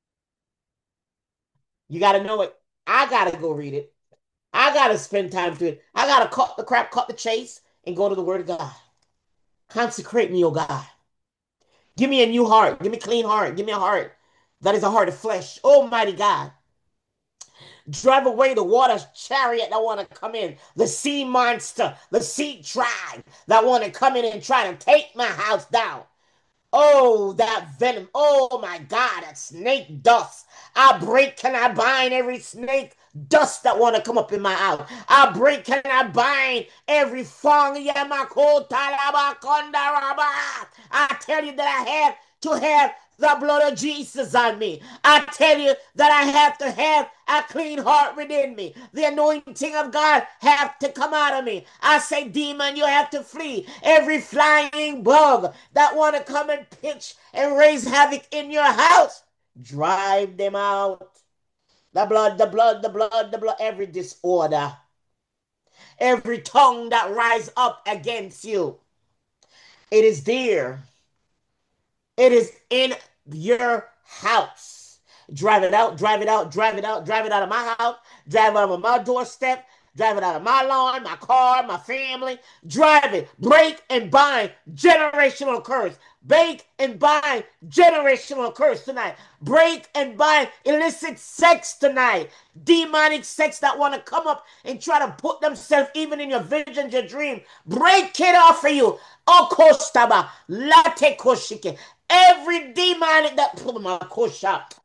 You gotta know it. I gotta go read it. I gotta spend time to it. I gotta cut the crap, cut the chase, and go to the word of God. Consecrate me, oh God. Give me a new heart. Give me a clean heart. Give me a heart that is a heart of flesh. Almighty God. Drive away the water chariot that want to come in. The sea monster, the sea tribe that want to come in and try to take my house down. Oh, that venom. Oh my God, that snake dust. I break, can I bind every snake dust that want to come up in my house? I break, can I bind every fong yamako talabakondaraba? I tell you that I have to have the blood of Jesus on me. I tell you that I have to have a clean heart within me. The anointing of God have to come out of me. I say, demon, you have to flee. Every flying bug that want to come and pitch and raise havoc in your house, drive them out. The blood, the blood, the blood, the blood, every disorder, every tongue that rise up against you, it is there. It is in your house. Drive it out, drive it out, drive it out, drive it out of my house, drive it out of my doorstep, drive it out of my lawn, my car, my family. Drive it. Break and bind generational curse. Break and bind generational curse tonight. Break and bind illicit sex tonight. Demonic sex that want to come up and try to put themselves even in your visions, your dream. Break it off for you. Okostaba, late koshike. Every demonic that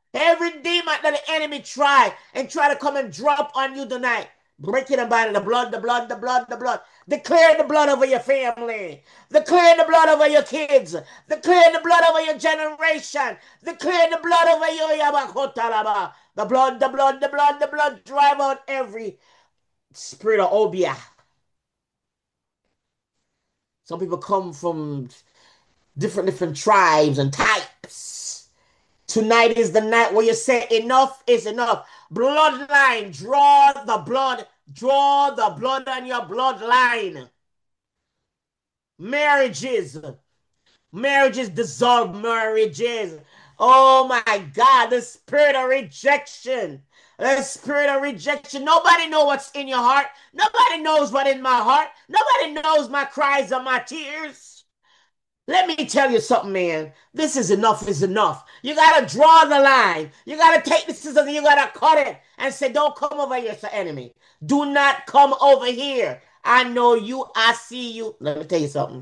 Every demon that the enemy try to come and drop on you tonight. Break it and bind it. The blood, the blood, the blood, the blood. Declare the blood over your family. Declare the blood over your kids. Declare the blood over your generation. Declare the blood over your yabakotalaba. The blood, the blood, the blood, the blood. Drive out every spirit of obia. Some people come from different tribes and types. Tonight is the night where you say enough is enough. Bloodline, draw the blood on your bloodline. Marriages, marriages dissolve marriages. Oh my God, the spirit of rejection. The spirit of rejection. Nobody knows what's in your heart. Nobody knows what's in my heart. Nobody knows my cries and my tears. Let me tell you something, man. This is enough. You gotta draw the line. You gotta take the scissors and you gotta cut it and say, don't come over here, sir, enemy. Do not come over here. I know you, I see you. Let me tell you something.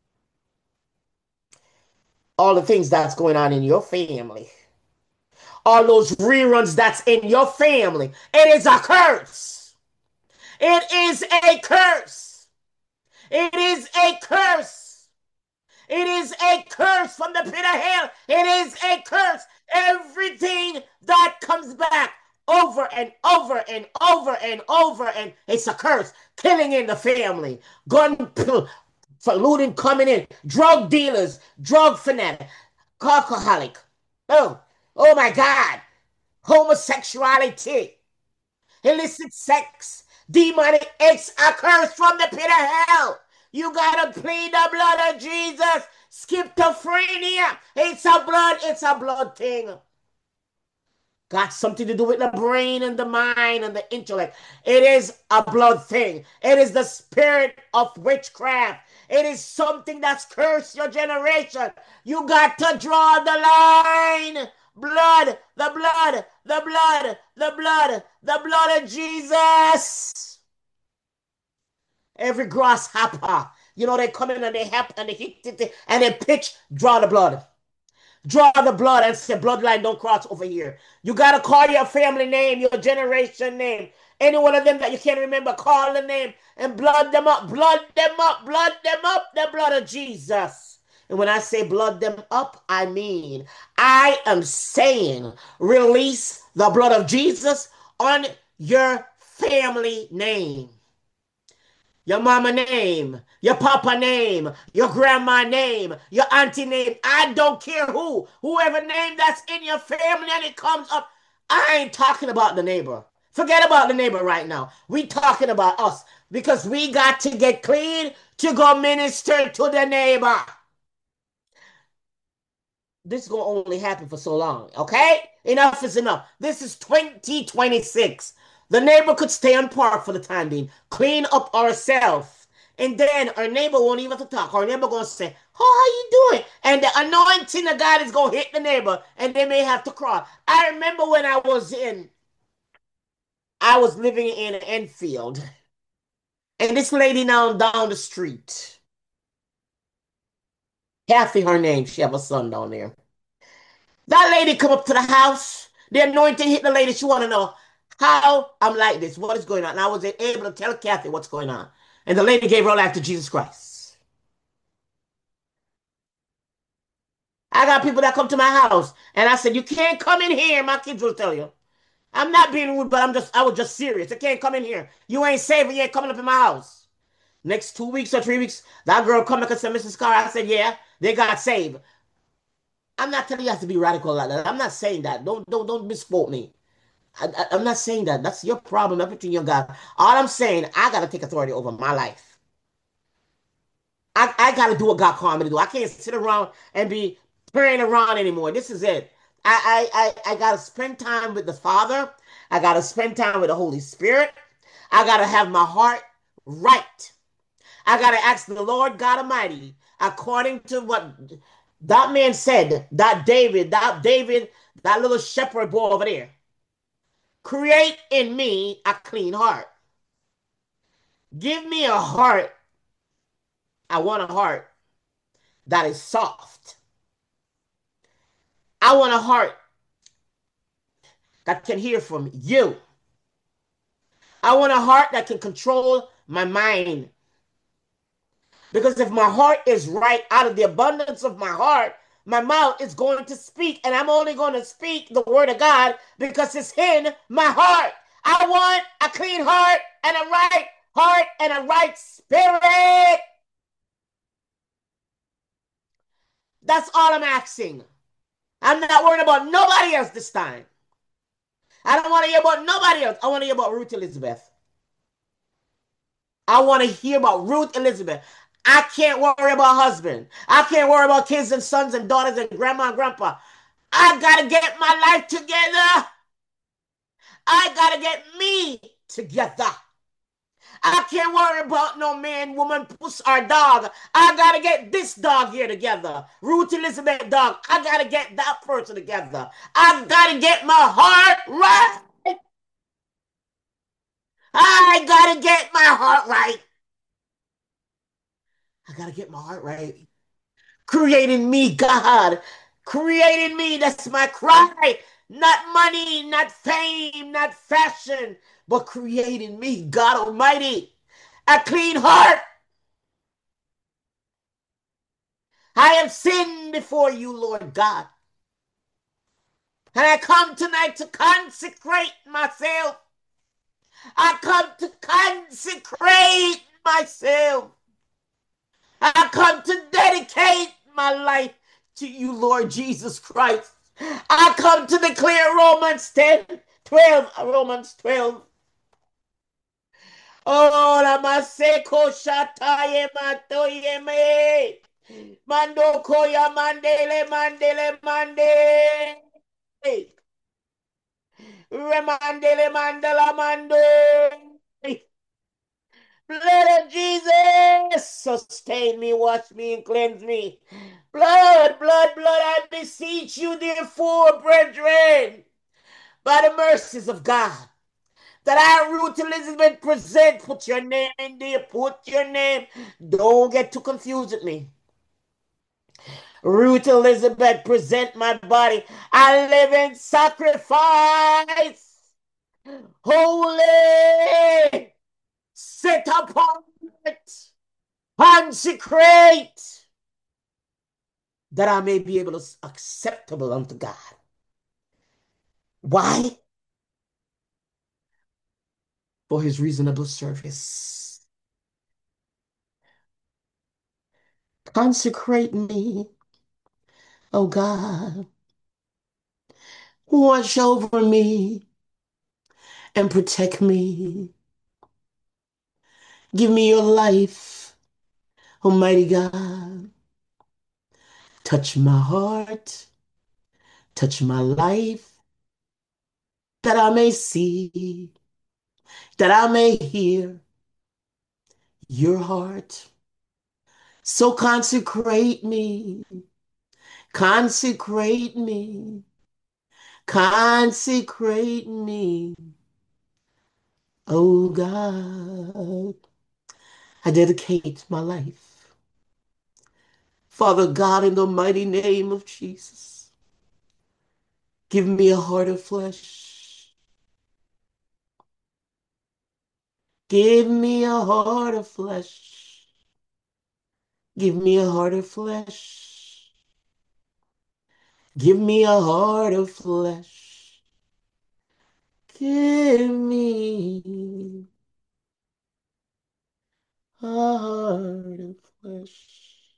All the things that's going on in your family, all those reruns that's in your family, it is a curse. It is a curse. It is a curse. It is a curse from the pit of hell. It is a curse. Everything that comes back over and over and over and over, and it's a curse. Killing in the family, gun for looting coming in, drug dealers, drug fanatic, alcoholic. Oh, oh my God. Homosexuality, illicit sex, demonic, it's a curse from the pit of hell. You gotta plead the blood of Jesus. Schizophrenia, it's a blood thing. Got something to do with the brain and the mind and the intellect. It is a blood thing. It is the spirit of witchcraft. It is something that's cursed your generation. You got to draw the line. Blood, the blood, the blood, the blood, the blood of Jesus. Every grasshopper, they come in and they hap and they hit it and they pitch, draw the blood. Draw the blood and say, bloodline don't cross over here. You got to call your family name, your generation name. Any one of them that you can't remember, call the name and blood them up, blood them up, blood them up, the blood of Jesus. And when I say blood them up, I mean, I am saying release the blood of Jesus on your family name. Your mama name, your papa name, your grandma name, your auntie name. I don't care whoever name that's in your family and it comes up. I ain't talking about the neighbor. Forget about the neighbor right now. We talking about us because we got to get clean to go minister to the neighbor. This is gonna only happen for so long, okay? Enough is enough. This is 2026. The neighbor could stay on park for the time being, clean up ourselves, and then our neighbor won't even have to talk. Our neighbor gonna say, "Oh, how you doing?" And the anointing of God is gonna hit the neighbor, and they may have to cry. I remember when I was living in Enfield, and this lady now down the street, Kathy, her name, she have a son down there. That lady come up to the house. The anointing hit the lady. She want to know how I'm like this. What is going on? And I was able to tell Kathy what's going on. And the lady gave her life to Jesus Christ. I got people that come to my house. And I said, you can't come in here. My kids will tell you. I'm not being rude, but I was just serious. You can't come in here. You ain't saving. You ain't coming up in my house. Next 2 weeks or 3 weeks, that girl come back and said, Mrs. Carr, I said, yeah, they got saved. I'm not telling you have to be radical like that. I'm not saying that. Don't misquote me. I'm not saying that. That's your problem. That's between you and God. All I'm saying, I got to take authority over my life. I got to do what God called me to do. I can't sit around and be praying around anymore. This is it. I got to spend time with the Father. I got to spend time with the Holy Spirit. I got to have my heart right. I got to ask the Lord God Almighty, according to what that man said, that little shepherd boy over there. Create in me a clean heart. Give me a heart. I want a heart that is soft. I want a heart that can hear from you. I want a heart that can control my mind. Because if my heart is right, out of the abundance of my heart, my mouth is going to speak. And I'm only going to speak the word of God because it's in my heart. I want a clean heart and a right spirit. That's all I'm asking. I'm not worried about nobody else this time. I don't want to hear about nobody else. I want to hear about Ruth Elizabeth. I want to hear about Ruth Elizabeth. I can't worry about husband. I can't worry about kids and sons and daughters and grandma and grandpa. I got to get my life together. I got to get me together. I can't worry about no man, woman, puss, or dog. I got to get this dog here together. Ruth Elizabeth dog. I got to get that person together. I got to get my heart right. I got to get my heart right. I got to get my heart right. Creating me, God. Creating me. That's my cry. Not money, not fame, not fashion, but creating me, God Almighty. A clean heart. I have sinned before you, Lord God. And I come tonight to consecrate myself. I come to consecrate myself. I come to dedicate my life to you, Lord Jesus Christ. I come to declare Romans 10, 12, Romans 12. Oh, la maseko shataye matoye me. Mando koya mandele mandele mande. Remandele mandala mando. Blood of Jesus, sustain me, wash me, and cleanse me. Blood, blood, blood, I beseech you, therefore, brethren, by the mercies of God, that I, Ruth Elizabeth, present. Put your name in there, put your name. Don't get too confused with me. Ruth Elizabeth, present my body. I live in sacrifice. Holy, set apart, consecrate, that I may be able to acceptable unto God. Why? For his reasonable service. Consecrate me, oh God. Watch over me and protect me. Give me your life, Almighty God. Touch my heart, touch my life, that I may see, that I may hear your heart. So consecrate me, consecrate me, consecrate me, oh God. I dedicate my life. Father God, in the mighty name of Jesus, give me a heart of flesh. Give me a heart of flesh. Give me a heart of flesh. Give me a heart of flesh. Give me a heart of flesh.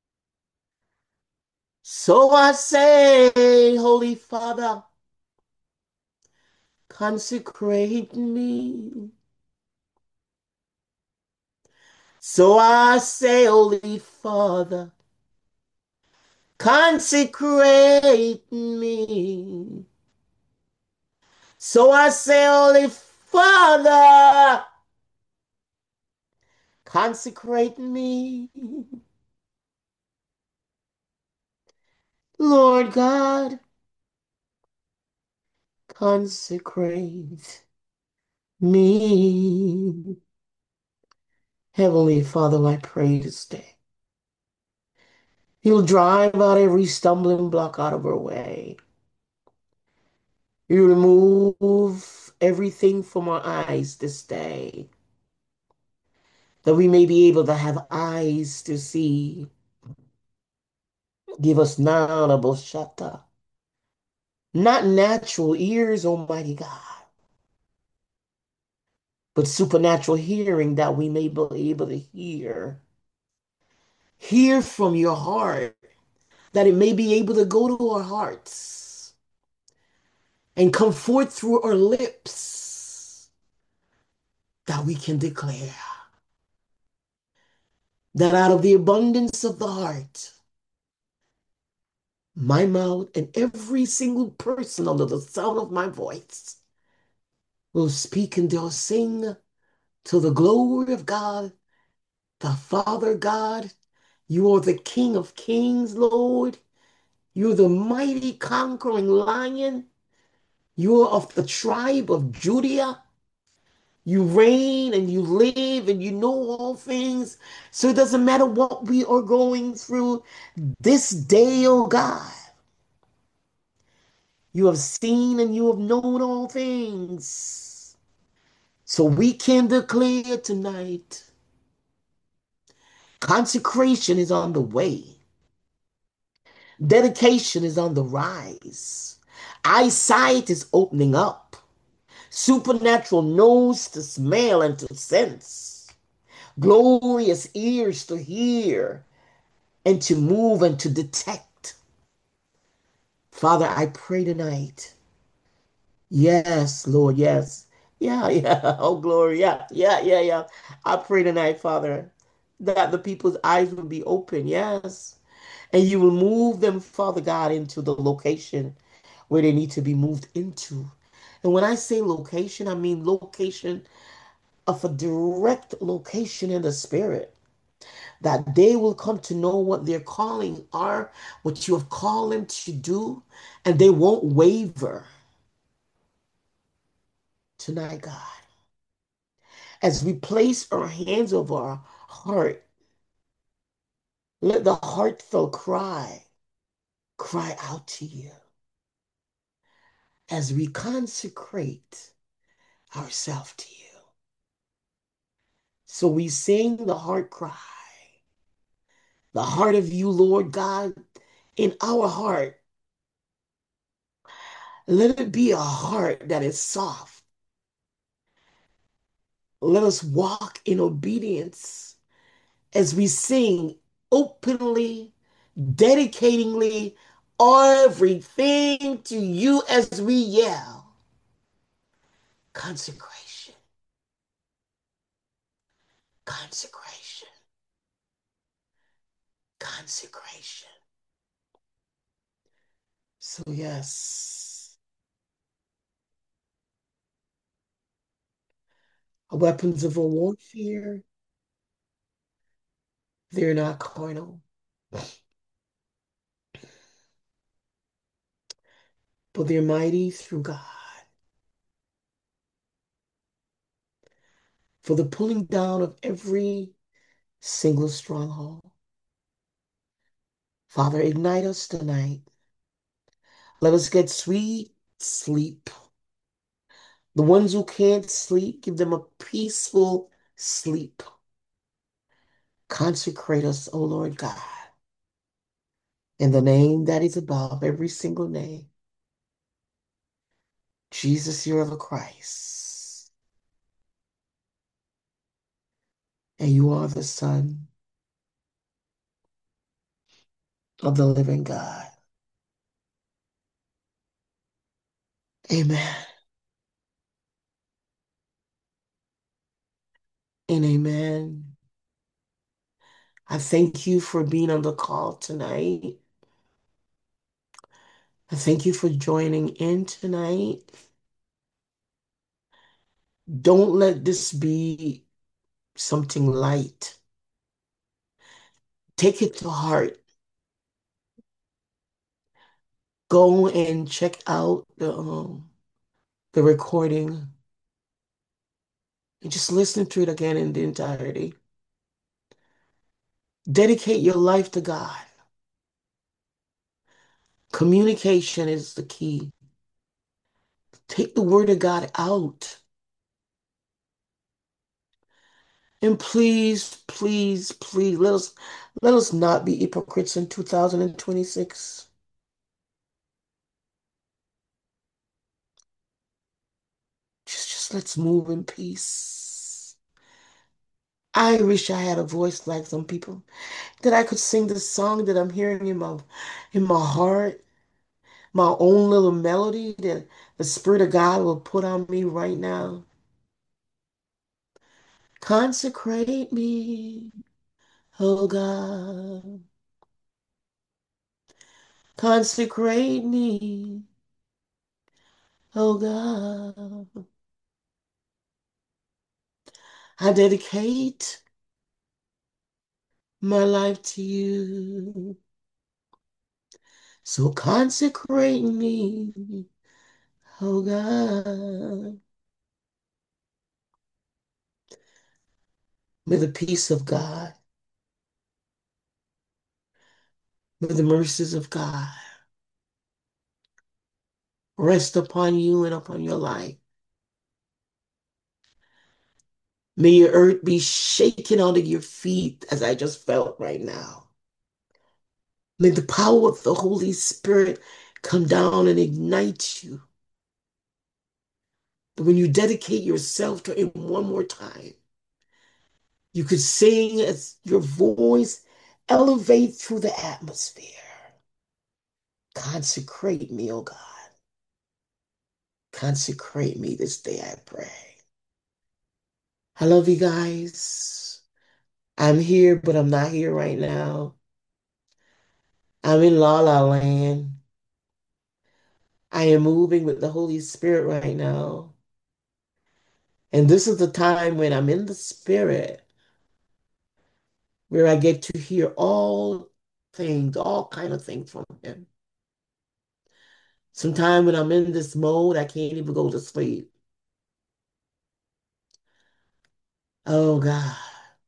So I say, Holy Father, consecrate me. So I say, Holy Father, consecrate me. So I say, Holy Father, consecrate me. Lord God, consecrate me. Heavenly Father, I pray this day. You'll drive out every stumbling block out of our way. You remove everything from our eyes this day, that we may be able to have eyes to see. Give us knowledge, shatta. Not natural ears, Almighty God, but supernatural hearing that we may be able to hear. Hear from your heart, that it may be able to go to our hearts and come forth through our lips, that we can declare that out of the abundance of the heart, my mouth and every single person under the sound of my voice will speak and they'll sing to the glory of God, the Father God. You are the King of Kings, Lord. You're the mighty conquering lion. You are of the tribe of Judah. You reign and you live and you know all things. So it doesn't matter what we are going through this day, oh God. You have seen and you have known all things. So we can declare tonight consecration is on the way, dedication is on the rise, eyesight is opening up, supernatural nose to smell and to sense, glorious ears to hear and to move and to detect. Father, I pray tonight. Yes, Lord, yes. Yeah, yeah. Oh, glory. Yeah, yeah, yeah, yeah. I pray tonight, Father, that the people's eyes will be open. Yes. And you will move them, Father God, into the location where they need to be moved into. And when I say location, I mean location of a direct location in the spirit, that they will come to know what their calling are, what you have called them to do, and they won't waver tonight, God. As we place our hands over our heart, let the heartfelt cry out to you as we consecrate ourselves to you. So we sing the heart cry, the heart of you, Lord God, in our heart. Let it be a heart that is soft. Let us walk in obedience as we sing openly, dedicatingly everything to you as we yell. Consecration, consecration, consecration. So, yes, weapons of our warfare, they're not carnal, but they're mighty through God for the pulling down of every single stronghold. Father, ignite us tonight. Let us get sweet sleep. The ones who can't sleep, give them a peaceful sleep. Consecrate us, O Lord God, in the name that is above every single name. Jesus, you're the Christ, and you are the Son of the living God. Amen and amen. I thank you for being on the call tonight. I thank you for joining in tonight. Don't let this be something light. Take it to heart. Go and check out the recording and just listen to it again in the entirety. Dedicate your life to God. Communication is the key. Take the word of God out. And please, please, please, let us not be hypocrites in 2026. Just let's move in peace. I wish I had a voice like some people that I could sing the song that I'm hearing in my heart, my own little melody that the Spirit of God will put on me right now. Consecrate me, oh God. Consecrate me, oh God. I dedicate my life to you. So consecrate me, oh God. May the peace of God, may the mercies of God rest upon you and upon your life. May your earth be shaken under your feet as I just felt right now. May the power of the Holy Spirit come down and ignite you. But when you dedicate yourself to Him one more time, you could sing as your voice elevate through the atmosphere. Consecrate me, oh God. Consecrate me this day, I pray. I love you guys. I'm here, but I'm not here right now. I'm in La La Land. I am moving with the Holy Spirit right now. And this is the time when I'm in the Spirit where I get to hear all things, all kind of things from Him. Sometimes when I'm in this mode, I can't even go to sleep. Oh God,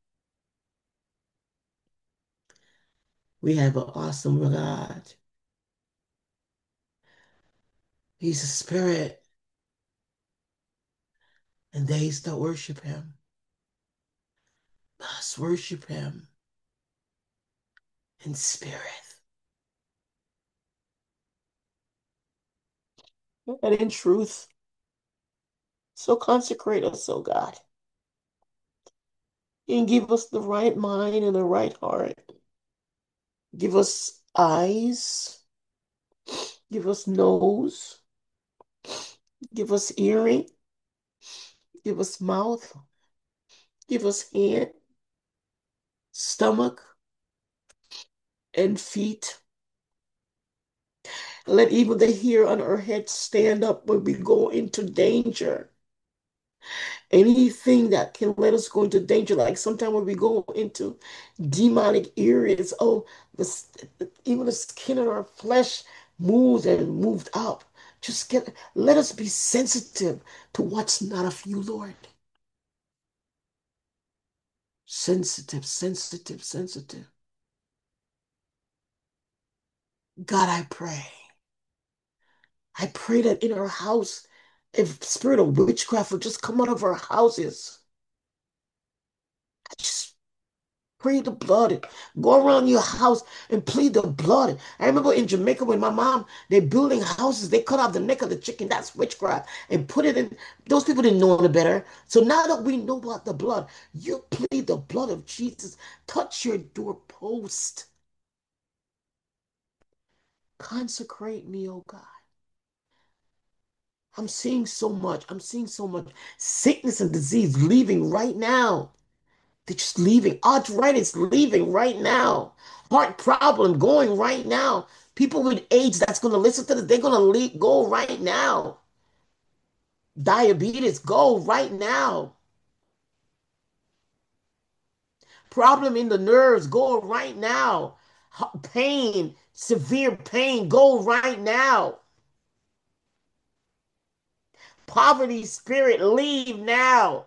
we have an awesome God. He's a spirit, and they that worship Him must worship Him in spirit and in truth. So consecrate us, oh God, and give us the right mind and the right heart. Give us eyes, give us nose, give us earring, give us mouth, give us hand, stomach, and feet. Let even the hair on our head stand up when we go into danger. Anything that can let us go into danger, like sometimes when we go into demonic areas, oh, even the skin on our flesh moves and moved up. Let us be sensitive to what's not of you, Lord. Sensitive, sensitive, sensitive. God, I pray. I pray that in our house, if spirit of witchcraft will just come out of our houses, I just pray the blood. Go around your house and plead the blood. I remember in Jamaica when my mom, they're building houses, they cut off the neck of the chicken. That's witchcraft. And put it in. Those people didn't know any better. So now that we know about the blood, you plead the blood of Jesus. Touch your doorpost. Consecrate me, oh God. I'm seeing so much. I'm seeing so much sickness and disease leaving right now. They're just leaving. Arthritis leaving right now. Heart problem going right now. People with AIDS that's going to listen to this, they're going to leave, go right now. Diabetes, go right now. Problem in the nerves, go right now. Pain, severe pain, go right now. Poverty spirit, leave now.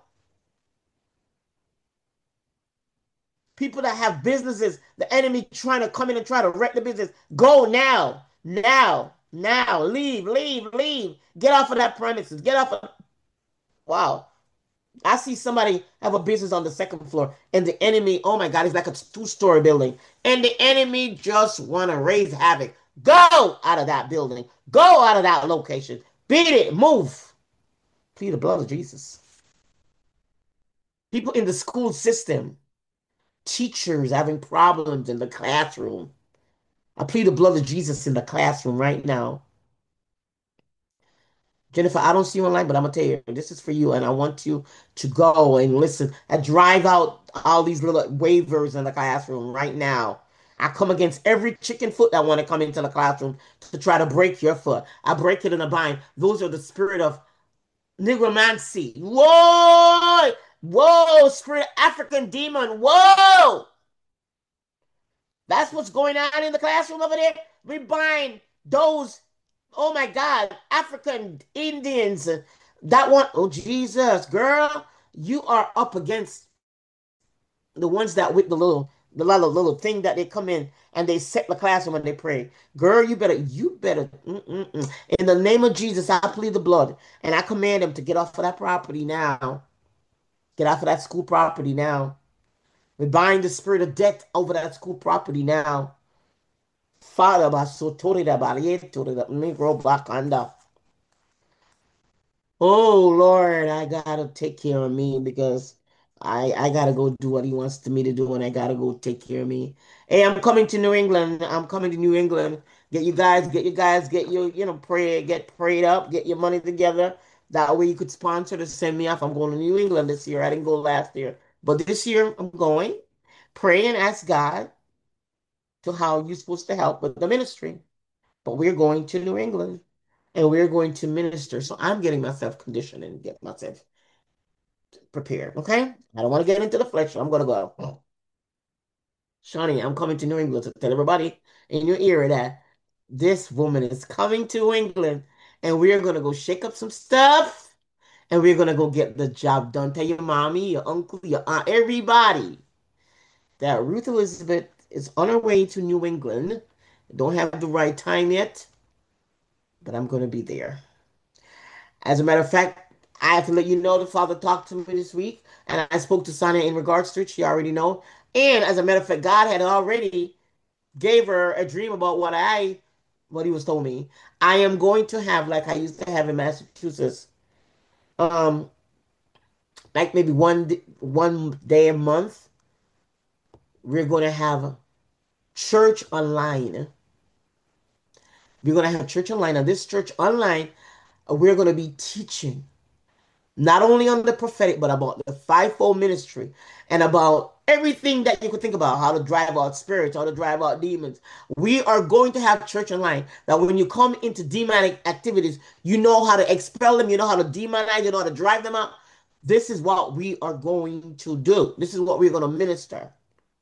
People that have businesses, the enemy trying to come in and try to wreck the business, go now. Now. Now, leave, leave, leave. Get off of that premises. Get off of. Wow. I see somebody have a business on the second floor, and the enemy, oh my God, it's like a two-story building, and the enemy just want to raise havoc. Go out of that building. Go out of that location. Beat it. Move. Plead the blood of Jesus. People in the school system, teachers having problems in the classroom. I plead the blood of Jesus in the classroom right now. Jennifer, I don't see you online, but I'm gonna tell you, this is for you, and I want you to go and listen and drive out all these little waivers in the classroom right now. I come against every chicken foot that want to come into the classroom to try to break your foot. I break it in a bind. Those are the spirit of nigromancy. Whoa! Whoa! Spirit of African demon. Whoa! That's what's going on in the classroom over there. We bind those, oh my God, African Indians. That one, oh Jesus, girl, you are up against the ones that with the little thing that they come in and they set the classroom and they pray. Girl, you better. In the name of Jesus, I plead the blood and I command them to get off of that property now. Get off of that school property now. We bind the spirit of death over that school property now. Father, basotori da barieto da micro bakanda. Oh Lord, I gotta take care of me because I gotta go do what he wants to me to do, and I gotta go take care of me. Hey, I'm coming to New England. I'm coming to New England. Get your, get prayed up, get your money together. That way you could sponsor to send me off. I'm going to New England this year. I didn't go last year, but this year I'm going. Pray and ask God to how you're supposed to help with the ministry. But we're going to New England and we're going to minister. So I'm getting myself conditioned and get myself prepared. Okay. I don't want to get into the flesh. So I'm going to go. Shawnee, I'm coming to New England to tell everybody in your ear that this woman is coming to England and we're going to go shake up some stuff and we're going to go get the job done. Tell your mommy, your uncle, your aunt, everybody that Ruth Elizabeth is on her way to New England. Don't have the right time yet, but I'm going to be there. As a matter of fact, I have to let you know the Father talked to me this week, and I spoke to Sonia in regards to it. She already know. And as a matter of fact, God had already gave her a dream about what he was told me. I am going to have, like I used to have in Massachusetts, um, like maybe one day a month, we're going to have church online. We're going to have church online. And this church online, we're going to be teaching not only on the prophetic, but about the fivefold ministry and about everything that you could think about, how to drive out spirits, how to drive out demons. We are going to have church online that when you come into demonic activities, you know how to expel them, you know how to demonize, you know how to drive them out. This is what we are going to do. This is what we're going to minister.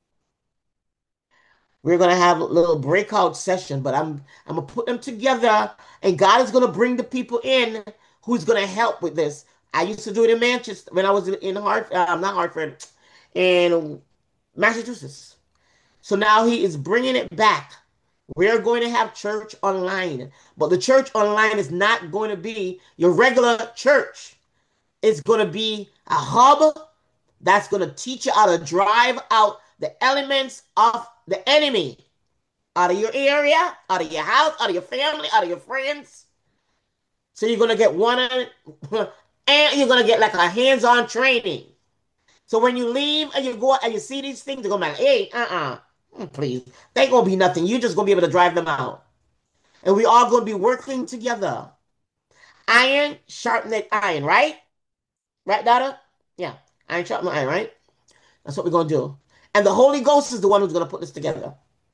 We're gonna have a little breakout session, but I'm gonna put them together, and God is gonna bring the people in who's gonna help with this. I used to do it in Manchester when I was in not Hartford, in Massachusetts. So now he is bringing it back. We're going to have church online, but the church online is not going to be your regular church. It's going to be a hub that's going to teach you how to drive out the elements of the enemy out of your area, out of your house, out of your family, out of your friends. So you're gonna get one and you're gonna get like a hands-on training. So when you leave and you go out and you see these things, you're gonna be like, hey, please. They ain't gonna be nothing. You're just gonna be able to drive them out. And we all gonna be working together. Iron sharpened iron, right? Right, Dada? Yeah. Iron sharpened iron, right? That's what we're gonna do. And the Holy Ghost is the one who's gonna put this together.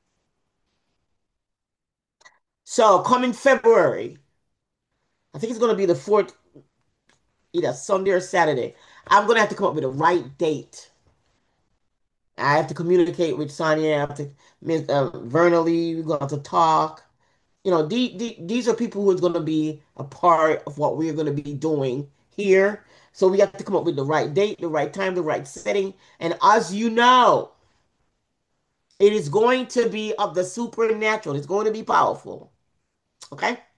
So coming February, I think it's gonna be the fourth, either Sunday or Saturday. I'm gonna have to come up with the right date. I have to communicate with Sonia. I have to, Miss Verna Lee. We're gonna have to talk. These are people who are gonna be a part of what we're gonna be doing here. So we have to come up with the right date, the right time, the right setting. And as you know, it is going to be of the supernatural. It's going to be powerful. Okay?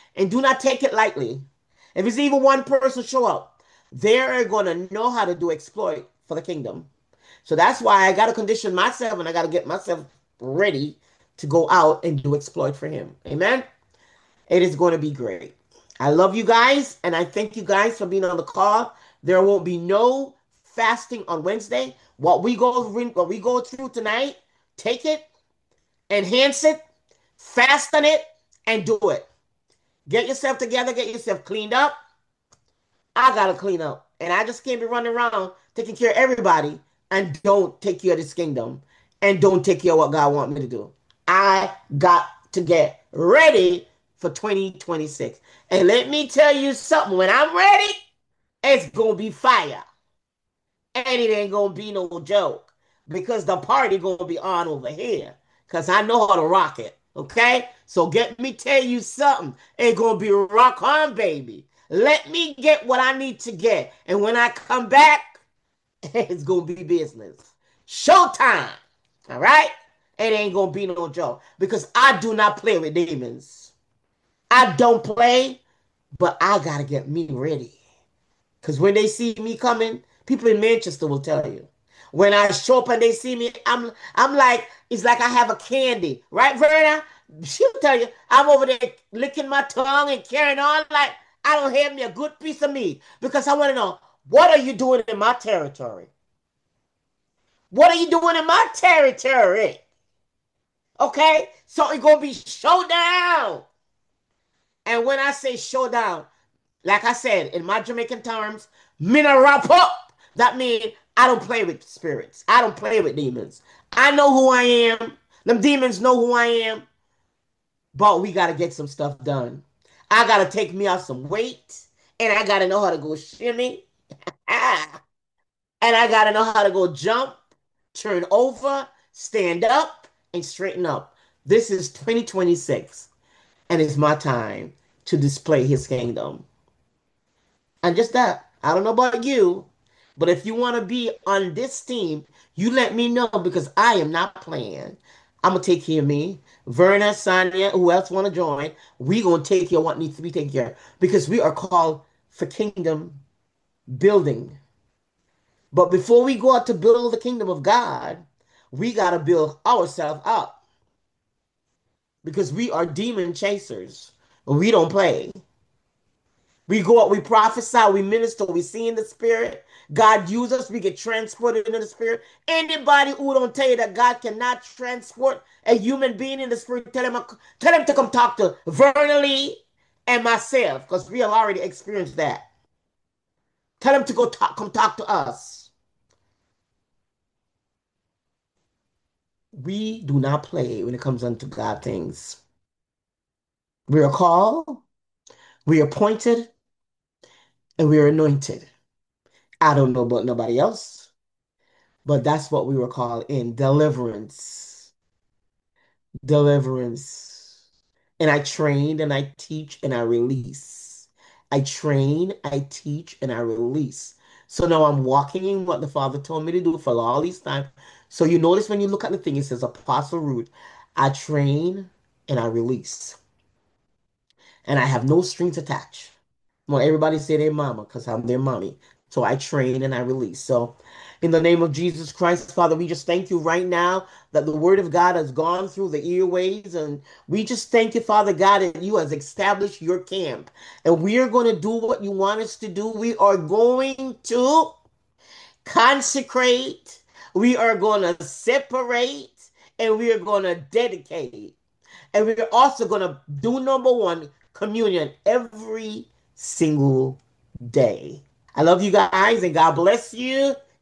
And do not take it lightly. If it's even one person show up, they're going to know how to do exploit for the kingdom. So that's why I got to condition myself and I got to get myself ready to go out and do exploit for him. Amen. It is going to be great. I love you guys and I thank you guys for being on the call. There won't be no fasting on Wednesday. What we go through tonight, take it, enhance it, fast on it, and do it. Get yourself together, get yourself cleaned up. I gotta clean up. And I just can't be running around taking care of everybody and don't take care of this kingdom and don't take care of what God wants me to do. I got to get ready for 2026. And let me tell you something, when I'm ready, it's gonna be fire. And it ain't gonna be no joke. Because the party gonna be on over here. Cause I know how to rock it. Okay? So get me tell you something. It's gonna be rock on, baby. Let me get what I need to get. And when I come back, it's gonna be business. Showtime. All right? It ain't gonna be no joke. Because I do not play with demons. I don't play, but I gotta get me ready. Because when they see me coming, people in Manchester will tell you. When I show up and they see me, I'm like, it's like I have a candy. Right, Verna? She'll tell you, I'm over there licking my tongue and carrying on like I don't have me a good piece of meat. Because I want to know, what are you doing in my territory? What are you doing in my territory? Okay? So it's going to be showdown. And when I say showdown, like I said, in my Jamaican terms, mina wrap up. That means I don't play with spirits. I don't play with demons. I know who I am. Them demons know who I am. But we got to get some stuff done. I got to take me out some weight. And I got to know how to go shimmy. Ah. And I got to know how to go jump, turn over, stand up, and straighten up. This is 2026. And it's my time to display his kingdom. And just that. I don't know about you, but if you want to be on this team, you let me know because I am not playing. I'm gonna take care of me. Verna, Sonia, who else want to join? We gonna take care of what needs to be taken care of because we are called for kingdom building. But before we go out to build the kingdom of God, we gotta build ourselves up because we are demon chasers. We don't play. We go out, we prophesy, we minister, we see in the spirit. God uses us, we get transported into the spirit. Anybody who don't tell you that God cannot transport a human being in the spirit, tell him to come talk to Verna Lee and myself, because we have already experienced that. Tell him to come talk to us. We do not play when it comes unto God things. We are called, we are appointed, and we are anointed. I don't know about nobody else. But that's what we were called in deliverance. Deliverance. And I train and I teach and I release. I train, I teach, and I release. So now I'm walking in what the Father told me to do for all these time. So you notice when you look at the thing, it says Apostle Root. I train and I release. And I have no strings attached. Well, everybody say their mama because I'm their mommy. So I train and I release. So in the name of Jesus Christ, Father, we just thank you right now that the word of God has gone through the earways. And we just thank you, Father God, that you has established your camp. And we are going to do what you want us to do. We are going to consecrate. We are going to separate. And we are going to dedicate. And we're also going to do number one, communion every single day. I love you guys and God bless you.